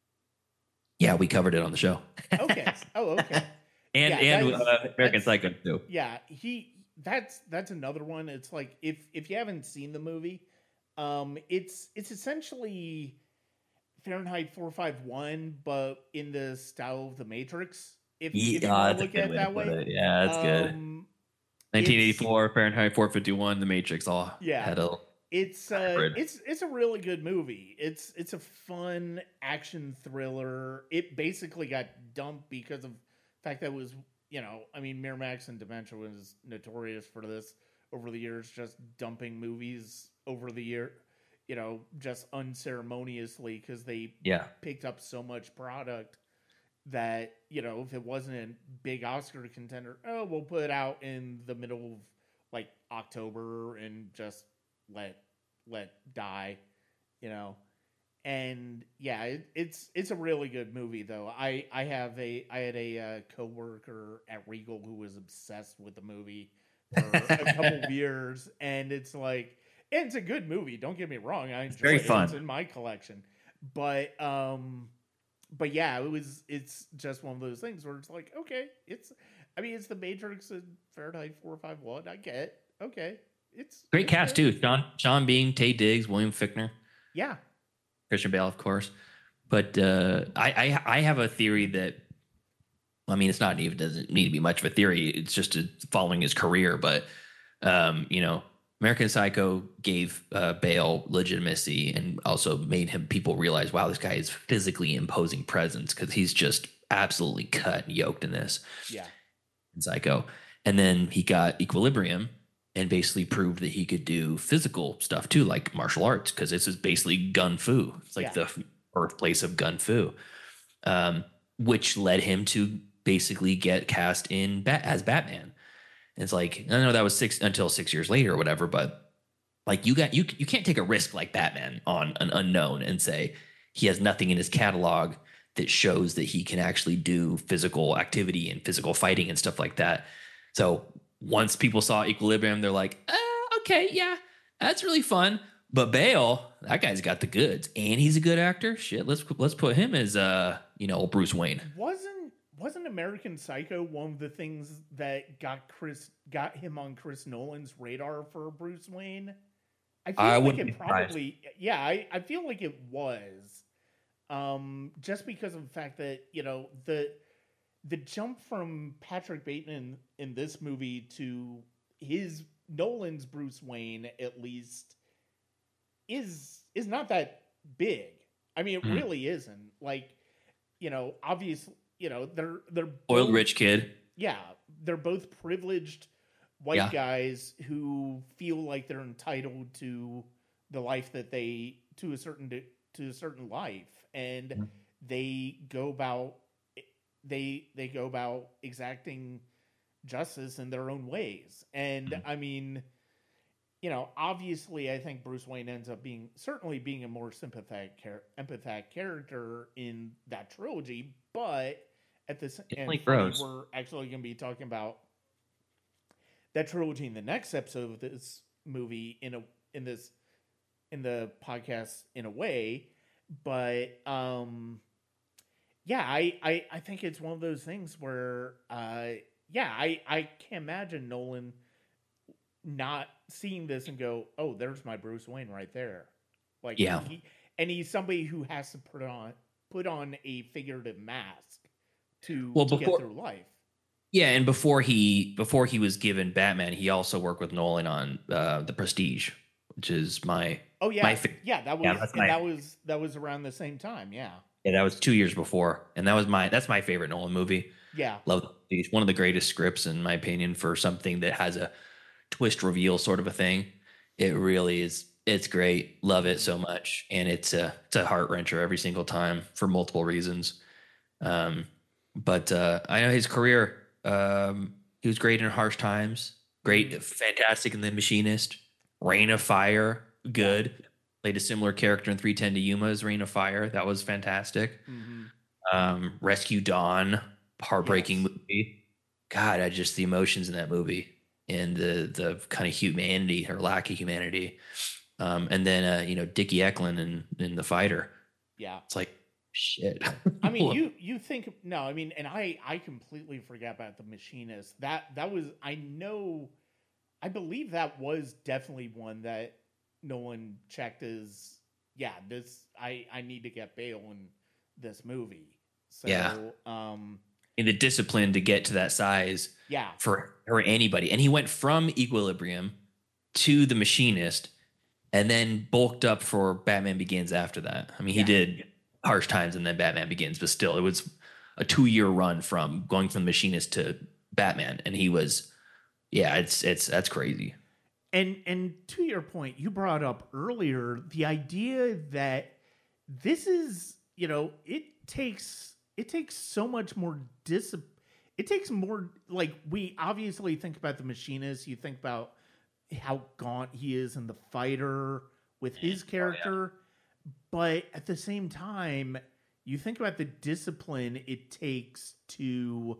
Speaker 2: Yeah, we covered it on the show.
Speaker 1: Okay. Oh, okay.
Speaker 2: And
Speaker 1: yeah,
Speaker 2: and uh, American Psycho too.
Speaker 1: Yeah, he that's that's another one. It's like if if you haven't seen the movie, um, it's it's essentially Fahrenheit four fifty-one, but in the style of The Matrix. If,
Speaker 2: yeah,
Speaker 1: if you want to look at it that way,
Speaker 2: it. Yeah, that's um, good. nineteen eighty-four, Fahrenheit four fifty-one, The Matrix, all
Speaker 1: yeah.
Speaker 2: had a
Speaker 1: It's uh, it's it's a really good movie. It's it's a fun action thriller. It basically got dumped because of the fact that it was, you know, I mean, Miramax and Dementia was notorious for this over the years, just dumping movies over the year, you know, just unceremoniously because they
Speaker 2: yeah.
Speaker 1: picked up so much product that, you know, if it wasn't a big Oscar contender, oh, we'll put it out in the middle of like October and just let let die, you know. And yeah, it, it's it's a really good movie though. I I have a I had a uh, coworker at Regal who was obsessed with the movie for a couple of years, and it's like it's a good movie. Don't get me wrong, I enjoy
Speaker 2: very
Speaker 1: it.
Speaker 2: Fun.
Speaker 1: It's in my collection, but um, but yeah, it was it's just one of those things where it's like okay, it's I mean it's The Matrix and Fahrenheit four fifty-one. I get it. Okay. It's
Speaker 2: great
Speaker 1: it's
Speaker 2: cast
Speaker 1: good.
Speaker 2: too. Sean Sean Bean, Taye Diggs, William Fichtner,
Speaker 1: yeah,
Speaker 2: Christian Bale, of course. But uh, I, I I have a theory that I mean it's not even doesn't need to be much of a theory. It's just a, following his career. But um, you know, American Psycho gave uh, Bale legitimacy and also made him people realize, wow, this guy is physically imposing presence because he's just absolutely cut and yoked in this.
Speaker 1: Yeah,
Speaker 2: in Psycho, and then he got Equilibrium. And basically proved that he could do physical stuff too, like martial arts, because this is basically gun fu. It's like yeah. the birthplace of gun fu, um, which led him to basically get cast in Bat- as Batman. And it's like I know that was six until six years later or whatever, but like you got you you can't take a risk like Batman on an unknown and say he has nothing in his catalog that shows that he can actually do physical activity and physical fighting and stuff like that. So once people saw Equilibrium, they're like, uh, okay, yeah, that's really fun. But Bale, that guy's got the goods, and he's a good actor. Shit, let's let's put him as uh, you know, Bruce Wayne.
Speaker 1: Wasn't wasn't American Psycho one of the things that got Chris got him on Chris Nolan's radar for Bruce Wayne? I feel
Speaker 2: I
Speaker 1: like
Speaker 2: wouldn't
Speaker 1: it
Speaker 2: be surprised.
Speaker 1: probably yeah, I, I feel like it was. Um, just because of the fact that, you know, the the jump from Patrick Bateman in this movie to his Nolan's Bruce Wayne, at least, is is not that big. I mean, it
Speaker 2: Mhm.
Speaker 1: really isn't. Like, you know, obviously, you know, they're they're
Speaker 2: Oiled
Speaker 1: both,
Speaker 2: rich kid.
Speaker 1: yeah, they're both privileged white
Speaker 2: Yeah.
Speaker 1: guys who feel like they're entitled to the life that they to a certain to a certain life, and
Speaker 2: Mhm.
Speaker 1: they go about they they go about exacting justice in their own ways. And
Speaker 2: Mhm.
Speaker 1: I mean, you know, obviously, I think Bruce Wayne ends up being certainly being a more sympathetic, char- empathetic character in that trilogy. But at this, and
Speaker 2: Definitely
Speaker 1: funny,
Speaker 2: gross.
Speaker 1: we're actually going to be talking about that trilogy in the next episode of this movie in a in this in the podcast in a way. But um, yeah, I, I I think it's one of those things where uh, yeah, I I can't imagine Nolan not seeing this and go, "Oh, there's my Bruce Wayne right there." Like
Speaker 2: Yeah.
Speaker 1: he, and he's somebody who has to put on put on a figurative mask to
Speaker 2: Well,
Speaker 1: get
Speaker 2: before
Speaker 1: through life.
Speaker 2: yeah, and before he before he was given Batman, he also worked with Nolan on uh, The Prestige, which is my
Speaker 1: Oh
Speaker 2: my
Speaker 1: yeah,
Speaker 2: fa-
Speaker 1: yeah, that
Speaker 2: yeah,
Speaker 1: was
Speaker 2: that's
Speaker 1: and
Speaker 2: my
Speaker 1: that was that was around the same time. Yeah,
Speaker 2: yeah, that was two years before, and that was my that's my favorite Nolan movie.
Speaker 1: yeah,
Speaker 2: Love The Prestige, one of the greatest scripts in my opinion for something that has a twist reveal sort of a thing. It really is. It's great. Love it
Speaker 1: Mhm.
Speaker 2: so much, and it's a it's a heart wrencher every single time for multiple reasons. Um, but uh, I know his career. Um, he was great in Harsh Times. Great,
Speaker 1: Mhm.
Speaker 2: fantastic in The Machinist. Rain of Fire,
Speaker 1: Yeah.
Speaker 2: good. Played a similar character in three ten to Yuma's Rain of Fire. That was fantastic.
Speaker 1: Mm-hmm.
Speaker 2: Um, Rescue Dawn, heartbreaking
Speaker 1: Yes.
Speaker 2: movie. God, I just the emotions in that movie and the the kind of humanity or lack of humanity. Um, and then uh, you know Dickie Eklund in in The Fighter.
Speaker 1: Yeah.
Speaker 2: It's like shit.
Speaker 1: I mean, you you think no, I mean, and I I completely forgot about The Machinist. That that was I know, I believe that was definitely one that Nolan checked as yeah. This I I need to get Bale in this movie.
Speaker 2: Yeah,
Speaker 1: So um
Speaker 2: in the discipline to get to that size
Speaker 1: yeah
Speaker 2: for for anybody, and he went from Equilibrium to The Machinist, and then bulked up for Batman Begins after that. I mean, he
Speaker 1: yeah
Speaker 2: did Harsh Times and then Batman Begins, but still, it was a two year run from going from The Machinist to Batman, and he was yeah, it's it's that's crazy.
Speaker 1: And and to your point, you brought up earlier the idea that this is, you know, it takes it takes so much more discipline. It takes more, like, we obviously think about The Machinist, you think about how gaunt he is in The Fighter with his character, but at the same time, you think about the discipline it takes to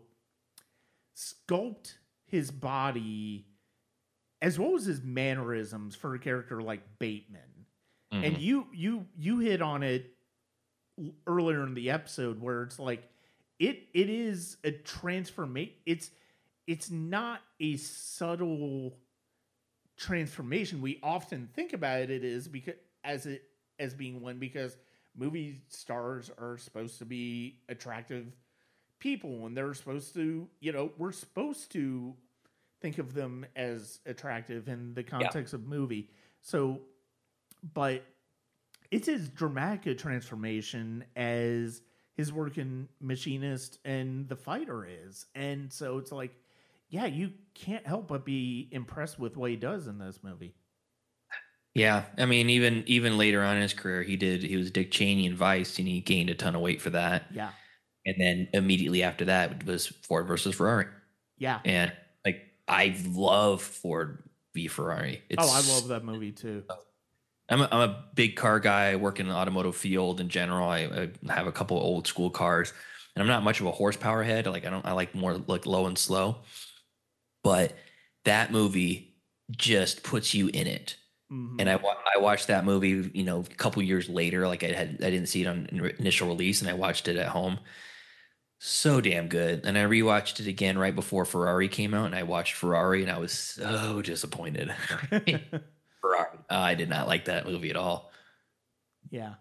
Speaker 1: sculpt his body as well as his mannerisms for a character like Bateman.
Speaker 2: Mhm.
Speaker 1: And you you you hit on it earlier in the episode where it's like it it is a transformation. It's it's not a subtle transformation. We often think about it, it is because as it as being one because movie stars are supposed to be attractive people and they're supposed to, you know, we're supposed to think of them as attractive in the context of movie. So, but it's as dramatic a transformation as his work in Machinist and The Fighter is. And so it's like, yeah, you can't help but be impressed with what he does in this movie.
Speaker 2: Yeah, I mean, even even later on in his career, he did. He was Dick Cheney in Vice, and he gained a ton of weight for that.
Speaker 1: Yeah.
Speaker 2: And then immediately after that was Ford versus Ferrari.
Speaker 1: Yeah.
Speaker 2: And like, I love Ford v Ferrari. It's,
Speaker 1: oh, I love that movie too.
Speaker 2: I'm a, I'm a big car guy. I work in the automotive field in general. I, I have a couple old school cars, and I'm not much of a horsepower head. Like I don't. I like more like low and slow. but that movie just puts you in it.
Speaker 1: Mm-hmm.
Speaker 2: And I, I watched that movie, you know, a couple years later. Like I had, I didn't see it on initial release, and I watched it at home. So damn good. And I rewatched it again right before Ferrari came out, and I watched Ferrari, and I was so disappointed. Ferrari, uh, I did not like that movie at all.
Speaker 1: Yeah.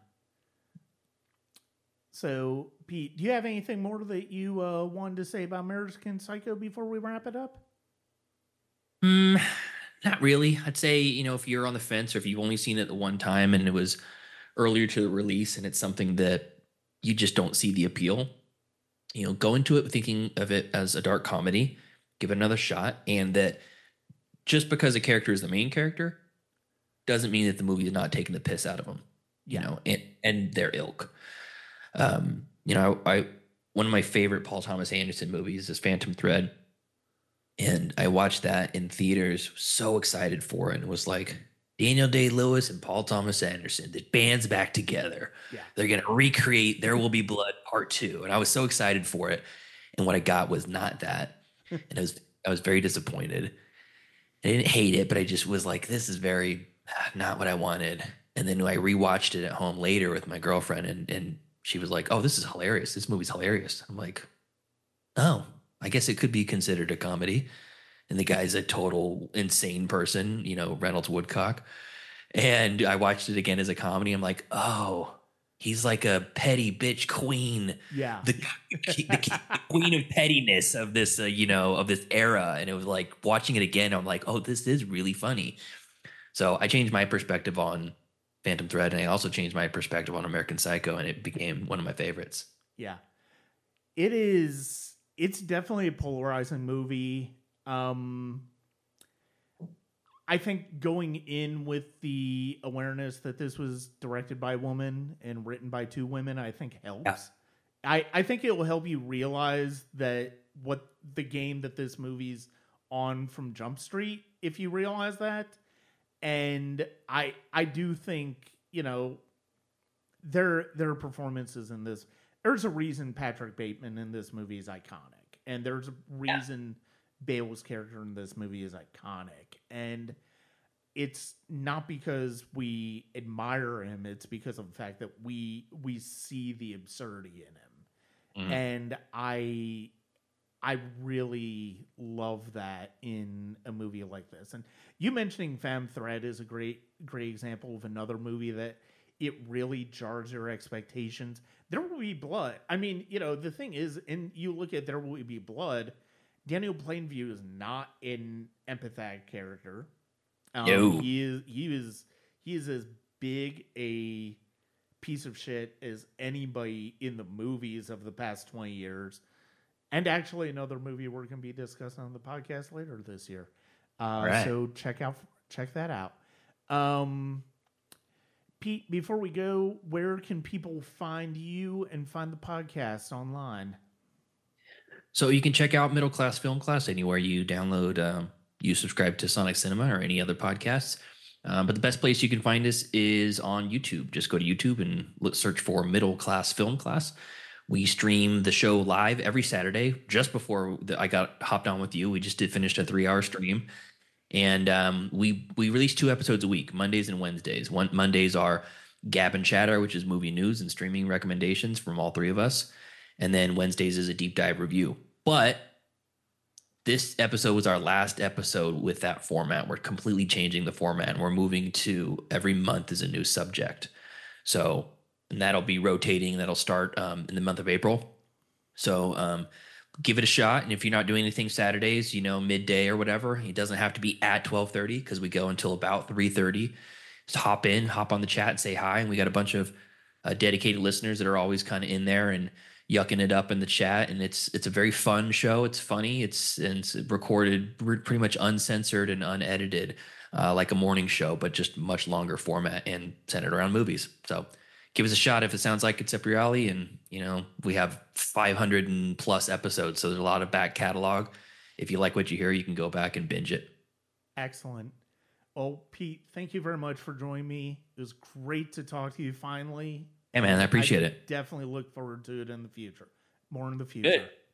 Speaker 1: So, Pete, do you have anything more that you uh, wanted to say about American Psycho before we wrap it up?
Speaker 2: Mm, not really. I'd say, you know, if you're on the fence, or if you've only seen it the one time and it was earlier to the release and it's something that you just don't see the appeal, you know, go into it thinking of it as a dark comedy, give it another shot, and that just because a character is the main character doesn't mean that the movie is not taking the piss out of them, you
Speaker 1: Yeah.
Speaker 2: know, and, and their ilk. Um, you know, I, I one of my favorite Paul Thomas Anderson movies is Phantom Thread. And I watched that in theaters, so excited for it. And it was like Daniel Day-Lewis and Paul Thomas Anderson, the band's back together.
Speaker 1: Yeah.
Speaker 2: They're going to recreate There Will Be Blood Part Two. And I was so excited for it. And what I got was not that. And I was, I was very disappointed. I didn't hate it, but I just was like, this is very not what I wanted. And then I rewatched it at home later with my girlfriend, and, and she was like, oh, this is hilarious. This movie's hilarious. I'm like, oh, I guess it could be considered a comedy. And the guy's a total insane person, you know, Reynolds Woodcock. And I watched it again as a comedy. I'm like, oh, he's like a petty bitch queen.
Speaker 1: Yeah.
Speaker 2: The, the, the queen of pettiness of this, uh, you know, of this era. And it was like watching it again, I'm like, oh, this is really funny. So I changed my perspective on Phantom Thread, and I also changed my perspective on American Psycho, and it became one of my favorites.
Speaker 1: Yeah. It is, it's definitely a polarizing movie. Um, I think going in with the awareness that this was directed by a woman and written by two women, I think helps.
Speaker 2: Yeah.
Speaker 1: I, I think it will help you realize that what the game that this movie's on from Jump Street, if you realize that. And I I do think, you know, their their performances in this, there's a reason Patrick Bateman in this movie is iconic. And there's a reason yeah. Bale's character in this movie is iconic. And it's not because we admire him, it's because of the fact that we we see the absurdity in him. Mm-hmm. And I I really love that in a movie like this. And you mentioning Phantom Thread is a great, great example of another movie that it really jars your expectations. There Will Be Blood. I mean, you know, the thing is, and you look at There Will Be Blood, Daniel Plainview is not an empathetic character. Um,
Speaker 2: no.
Speaker 1: He is, he is, he is as big a piece of shit as anybody in the movies of the past twenty years. And actually another movie we're going to be discussing on the podcast later this year. Uh, right. So check out check that out. Um, Pete, before we go, where can people find you and find the podcast online?
Speaker 2: So you can check out Middle Class Film Class anywhere you download, um, you subscribe to Sonic Cinema or any other podcasts. Um, but the best place you can find us is on YouTube. Just go to YouTube and look, search for Middle Class Film Class. We stream the show live every Saturday. Just before the, I got hopped on with you, we just did finished a three-hour stream, and um, we we release two episodes a week, Mondays and Wednesdays. One Mondays are Gab and Chatter, which is movie news and streaming recommendations from all three of us, and then Wednesdays is a deep dive review. But this episode was our last episode with that format. We're completely changing the format, and we're moving to every month is a new subject. So. And that'll be rotating. That'll start um, in the month of April. So um, give it a shot. And if you're not doing anything Saturdays, you know, midday or whatever, it doesn't have to be at twelve thirty because we go until about three thirty. Just hop in, hop on the chat and say hi. And we got a bunch of uh, dedicated listeners that are always kind of in there and yucking it up in the chat. And it's it's a very fun show. It's funny. It's, and it's recorded pretty much uncensored and unedited, uh, like a morning show, but just much longer format and centered around movies. So give us a shot if it sounds like it's up your alley. And, you know, we have five hundred and plus episodes, so there's a lot of back catalog. If you like what you hear, you can go back and binge it.
Speaker 1: Excellent. Well, Pete, thank you very much for joining me. It was great to talk to you finally.
Speaker 2: Hey, man, I appreciate
Speaker 1: I
Speaker 2: it.
Speaker 1: Definitely look forward to it in the future. More in the future.
Speaker 2: Good.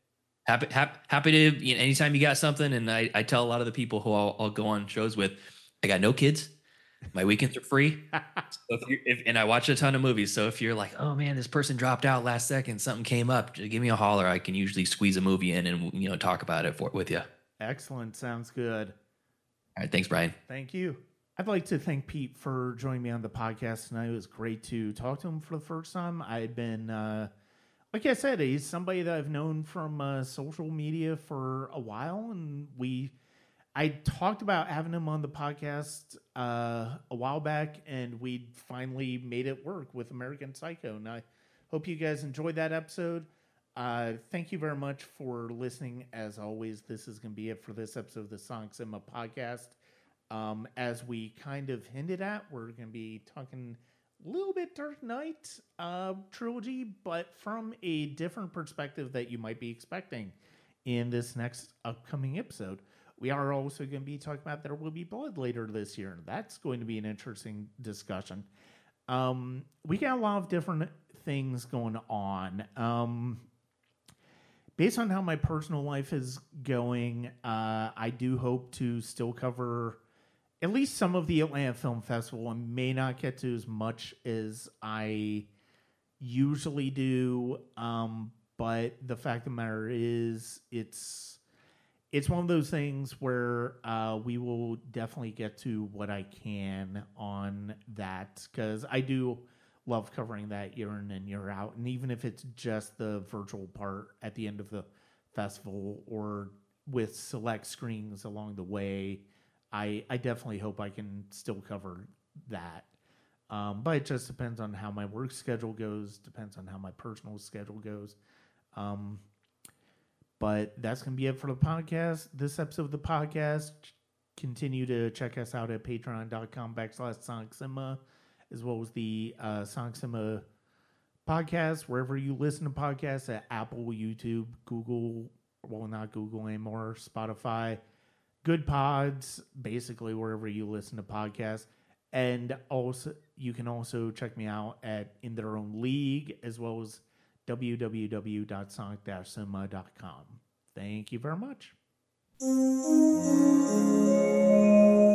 Speaker 2: happy, happy, happy to, you know, anytime you got something. And I, I tell a lot of the people who I'll, I'll go on shows with, I got no kids. My weekends are free. So if you if, and I watch a ton of movies. So if you're like, oh man, this person dropped out last second, something came up, just give me a holler. I can usually squeeze a movie in and, you know, talk about it for with you.
Speaker 1: Excellent. Sounds good.
Speaker 2: All right. Thanks, Brian.
Speaker 1: Thank you. I'd like to thank Pete for joining me on the podcast tonight. It was great to talk to him for the first time. I've been, uh, like I said, he's somebody that I've known from uh, social media for a while, and we, I talked about having him on the podcast uh, a while back, and we finally made it work with American Psycho. And I hope you guys enjoyed that episode. Uh, thank you very much for listening. As always, this is going to be it for this episode of the Sonic Cinema Podcast. Um, as we kind of hinted at, we're going to be talking a little bit Dark Knight uh, trilogy, but from a different perspective that you might be expecting in this next upcoming episode. We are also going to be talking about There Will Be Blood later this year, and that's going to be an interesting discussion. Um, we got a lot of different things going on. Um, based on how my personal life is going, uh, I do hope to still cover at least some of the Atlanta Film Festival. I may not get to as much as I usually do, um, but the fact of the matter is, it's it's one of those things where uh, we will definitely get to what I can on that, because I do love covering that year in and year out, and even if it's just the virtual part at the end of the festival or with select screenings along the way, I, I definitely hope I can still cover that. Um, but it just depends on how my work schedule goes, depends on how my personal schedule goes. Um, but that's going to be it for the podcast. This episode of the podcast. Continue to check us out at patreon.com backslash Sonic Cinema, as well as the uh, Sonic Cinema podcast, wherever you listen to podcasts, at Apple, YouTube, Google, well, not Google anymore, Spotify, Good Pods, basically wherever you listen to podcasts. And also, you can also check me out at In Their Own League, as well as w w w dot sonic dash cinema dot com. Thank you very much.